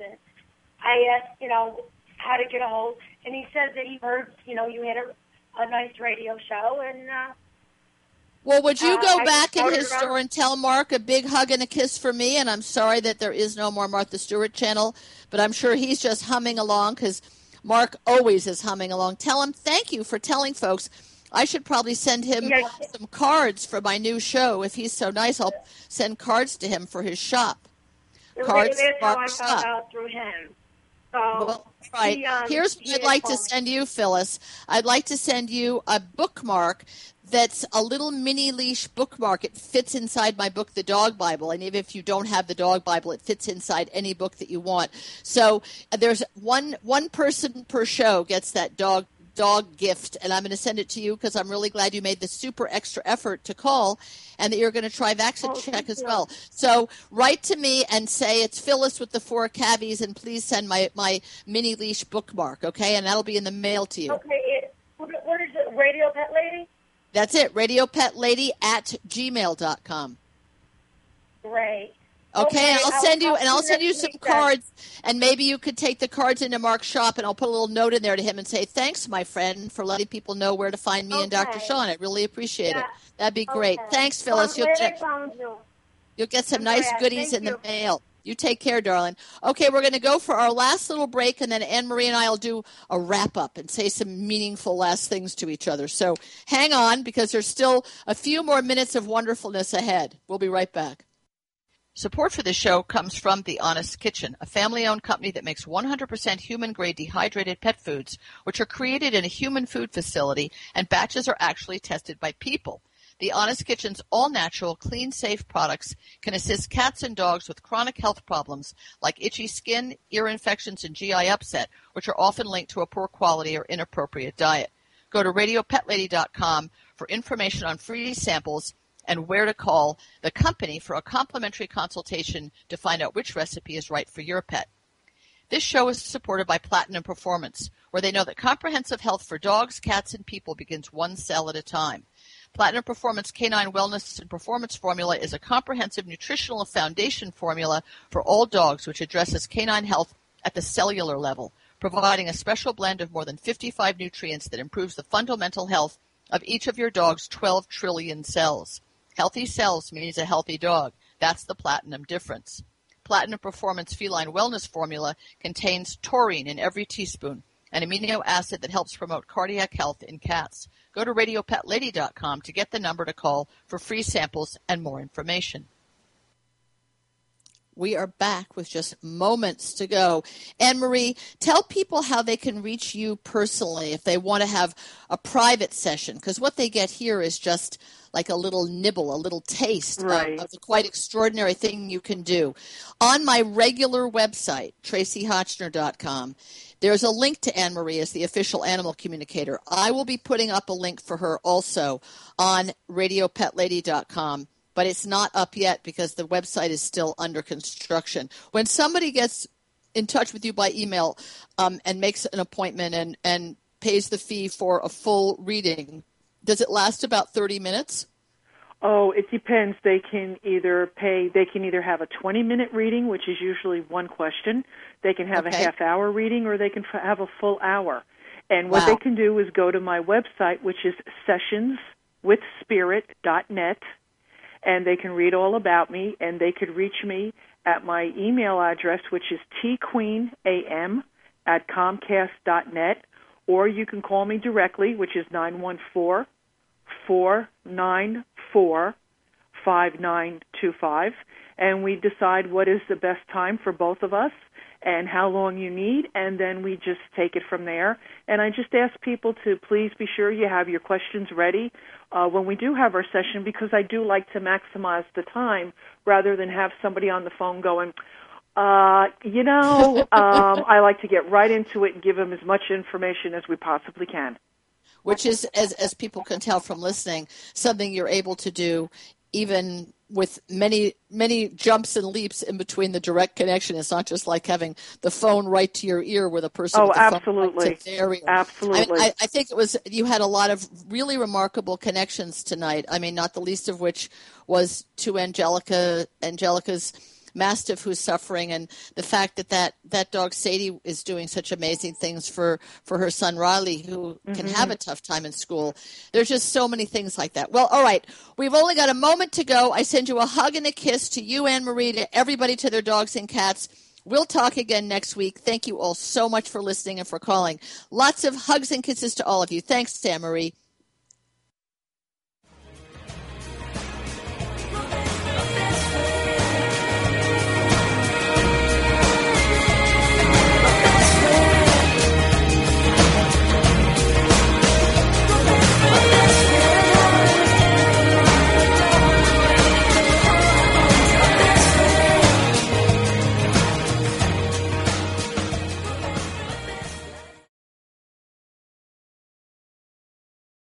I asked how to get a hold, and he said that he heard you had a nice radio show, and well, would you go back in his store and tell Mark a big hug and a kiss for me? And I'm sorry that there is no more Martha Stewart channel, but I'm sure he's just humming along because Mark always is humming along. Tell him thank you for telling folks. I should probably send him some cards for my new show. If he's so nice, I'll send cards to him for his shop. Cards, that's how I found out through him. So, well, right. Here's what I'd like to send you, Phyllis. I'd like to send you a bookmark that's a little mini leash bookmark. It fits inside my book, The Dog Bible. And even if you don't have the Dog Bible, it fits inside any book that you want. So there's one person per show gets that dog gift, and I'm going to send it to you because I'm really glad you made the super extra effort to call and that you're going to try VaxiCheck as well. So write to me and say it's Phyllis with the 4 cavies, and please send my mini leash bookmark, okay? And that'll be in the mail to you. Okay. What is it, Radio Pet Lady? That's it, radiopetLady@gmail.com. Great. Okay, and I'll send you some cards, and maybe you could take the cards into Mark's shop, and I'll put a little note in there to him and say, thanks, my friend, for letting people know where to find me and Dr. Sean. I really appreciate it. That'd be great. Thanks, Phyllis. You'll get some nice goodies in the mail. You take care, darling. Okay, we're going to go for our last little break, and then Anne-Marie and I will do a wrap-up and say some meaningful last things to each other. So hang on, because there's still a few more minutes of wonderfulness ahead. We'll be right back. Support for this show comes from The Honest Kitchen, a family-owned company that makes 100% human-grade dehydrated pet foods, which are created in a human food facility, and batches are actually tested by people. The Honest Kitchen's all-natural, clean, safe products can assist cats and dogs with chronic health problems like itchy skin, ear infections, and GI upset, which are often linked to a poor quality or inappropriate diet. Go to RadioPetLady.com for information on free samples and where to call the company for a complimentary consultation to find out which recipe is right for your pet. This show is supported by Platinum Performance, where they know that comprehensive health for dogs, cats, and people begins one cell at a time. Platinum Performance Canine Wellness and Performance Formula is a comprehensive nutritional foundation formula for all dogs which addresses canine health at the cellular level, providing a special blend of more than 55 nutrients that improves the fundamental health of each of your dog's 12 trillion cells. Healthy cells means a healthy dog. That's the Platinum difference. Platinum Performance Feline Wellness Formula contains taurine in every teaspoon, an amino acid that helps promote cardiac health in cats. Go to RadioPetLady.com to get the number to call for free samples and more information. We are back with just moments to go. Anne-Marie, tell people how they can reach you personally if they want to have a private session, because what they get here is just like a little nibble, a little taste of the quite extraordinary thing you can do. On my regular website, TracyHotchner.com, there's a link to Anne-Marie as the official animal communicator. I will be putting up a link for her also on RadioPetLady.com. But it's not up yet because the website is still under construction. When somebody gets in touch with you by email and makes an appointment and pays the fee for a full reading, does it last about 30 minutes? Oh, it depends. They can either have a 20-minute reading, which is usually one question. They can have a half-hour reading, or they can have a full hour. And what they can do is go to my website, which is sessionswithspirit.net, and they can read all about me, and they could reach me at my email address, which is tqueenam@comcast.net, or you can call me directly, which is 914-494-5925, and we decide what is the best time for both of us and how long you need, and then we just take it from there. And I just ask people to please be sure you have your questions ready when we do have our session, because I do like to maximize the time rather than have somebody on the phone going, I like to get right into it and give them as much information as we possibly can. Which is, as people can tell from listening, something you're able to do even with many, many jumps and leaps in between the direct connection. It's not just like having the phone right to your ear with a person with the absolutely. phone right to their ear. Absolutely. I think you had a lot of really remarkable connections tonight. I mean, not the least of which was to Angelica's Mastiff who's suffering, and the fact that dog Sadie is doing such amazing things for her son Riley, who can have a tough time in school. There's just so many things like that. Well, all right, we've only got a moment to go. I send you a hug and a kiss to you, Anne-Marie, to everybody, to their dogs and cats. We'll talk again next week. Thank you all so much for listening and for calling. Lots of hugs and kisses to all of you. Thanks, Anne-Marie.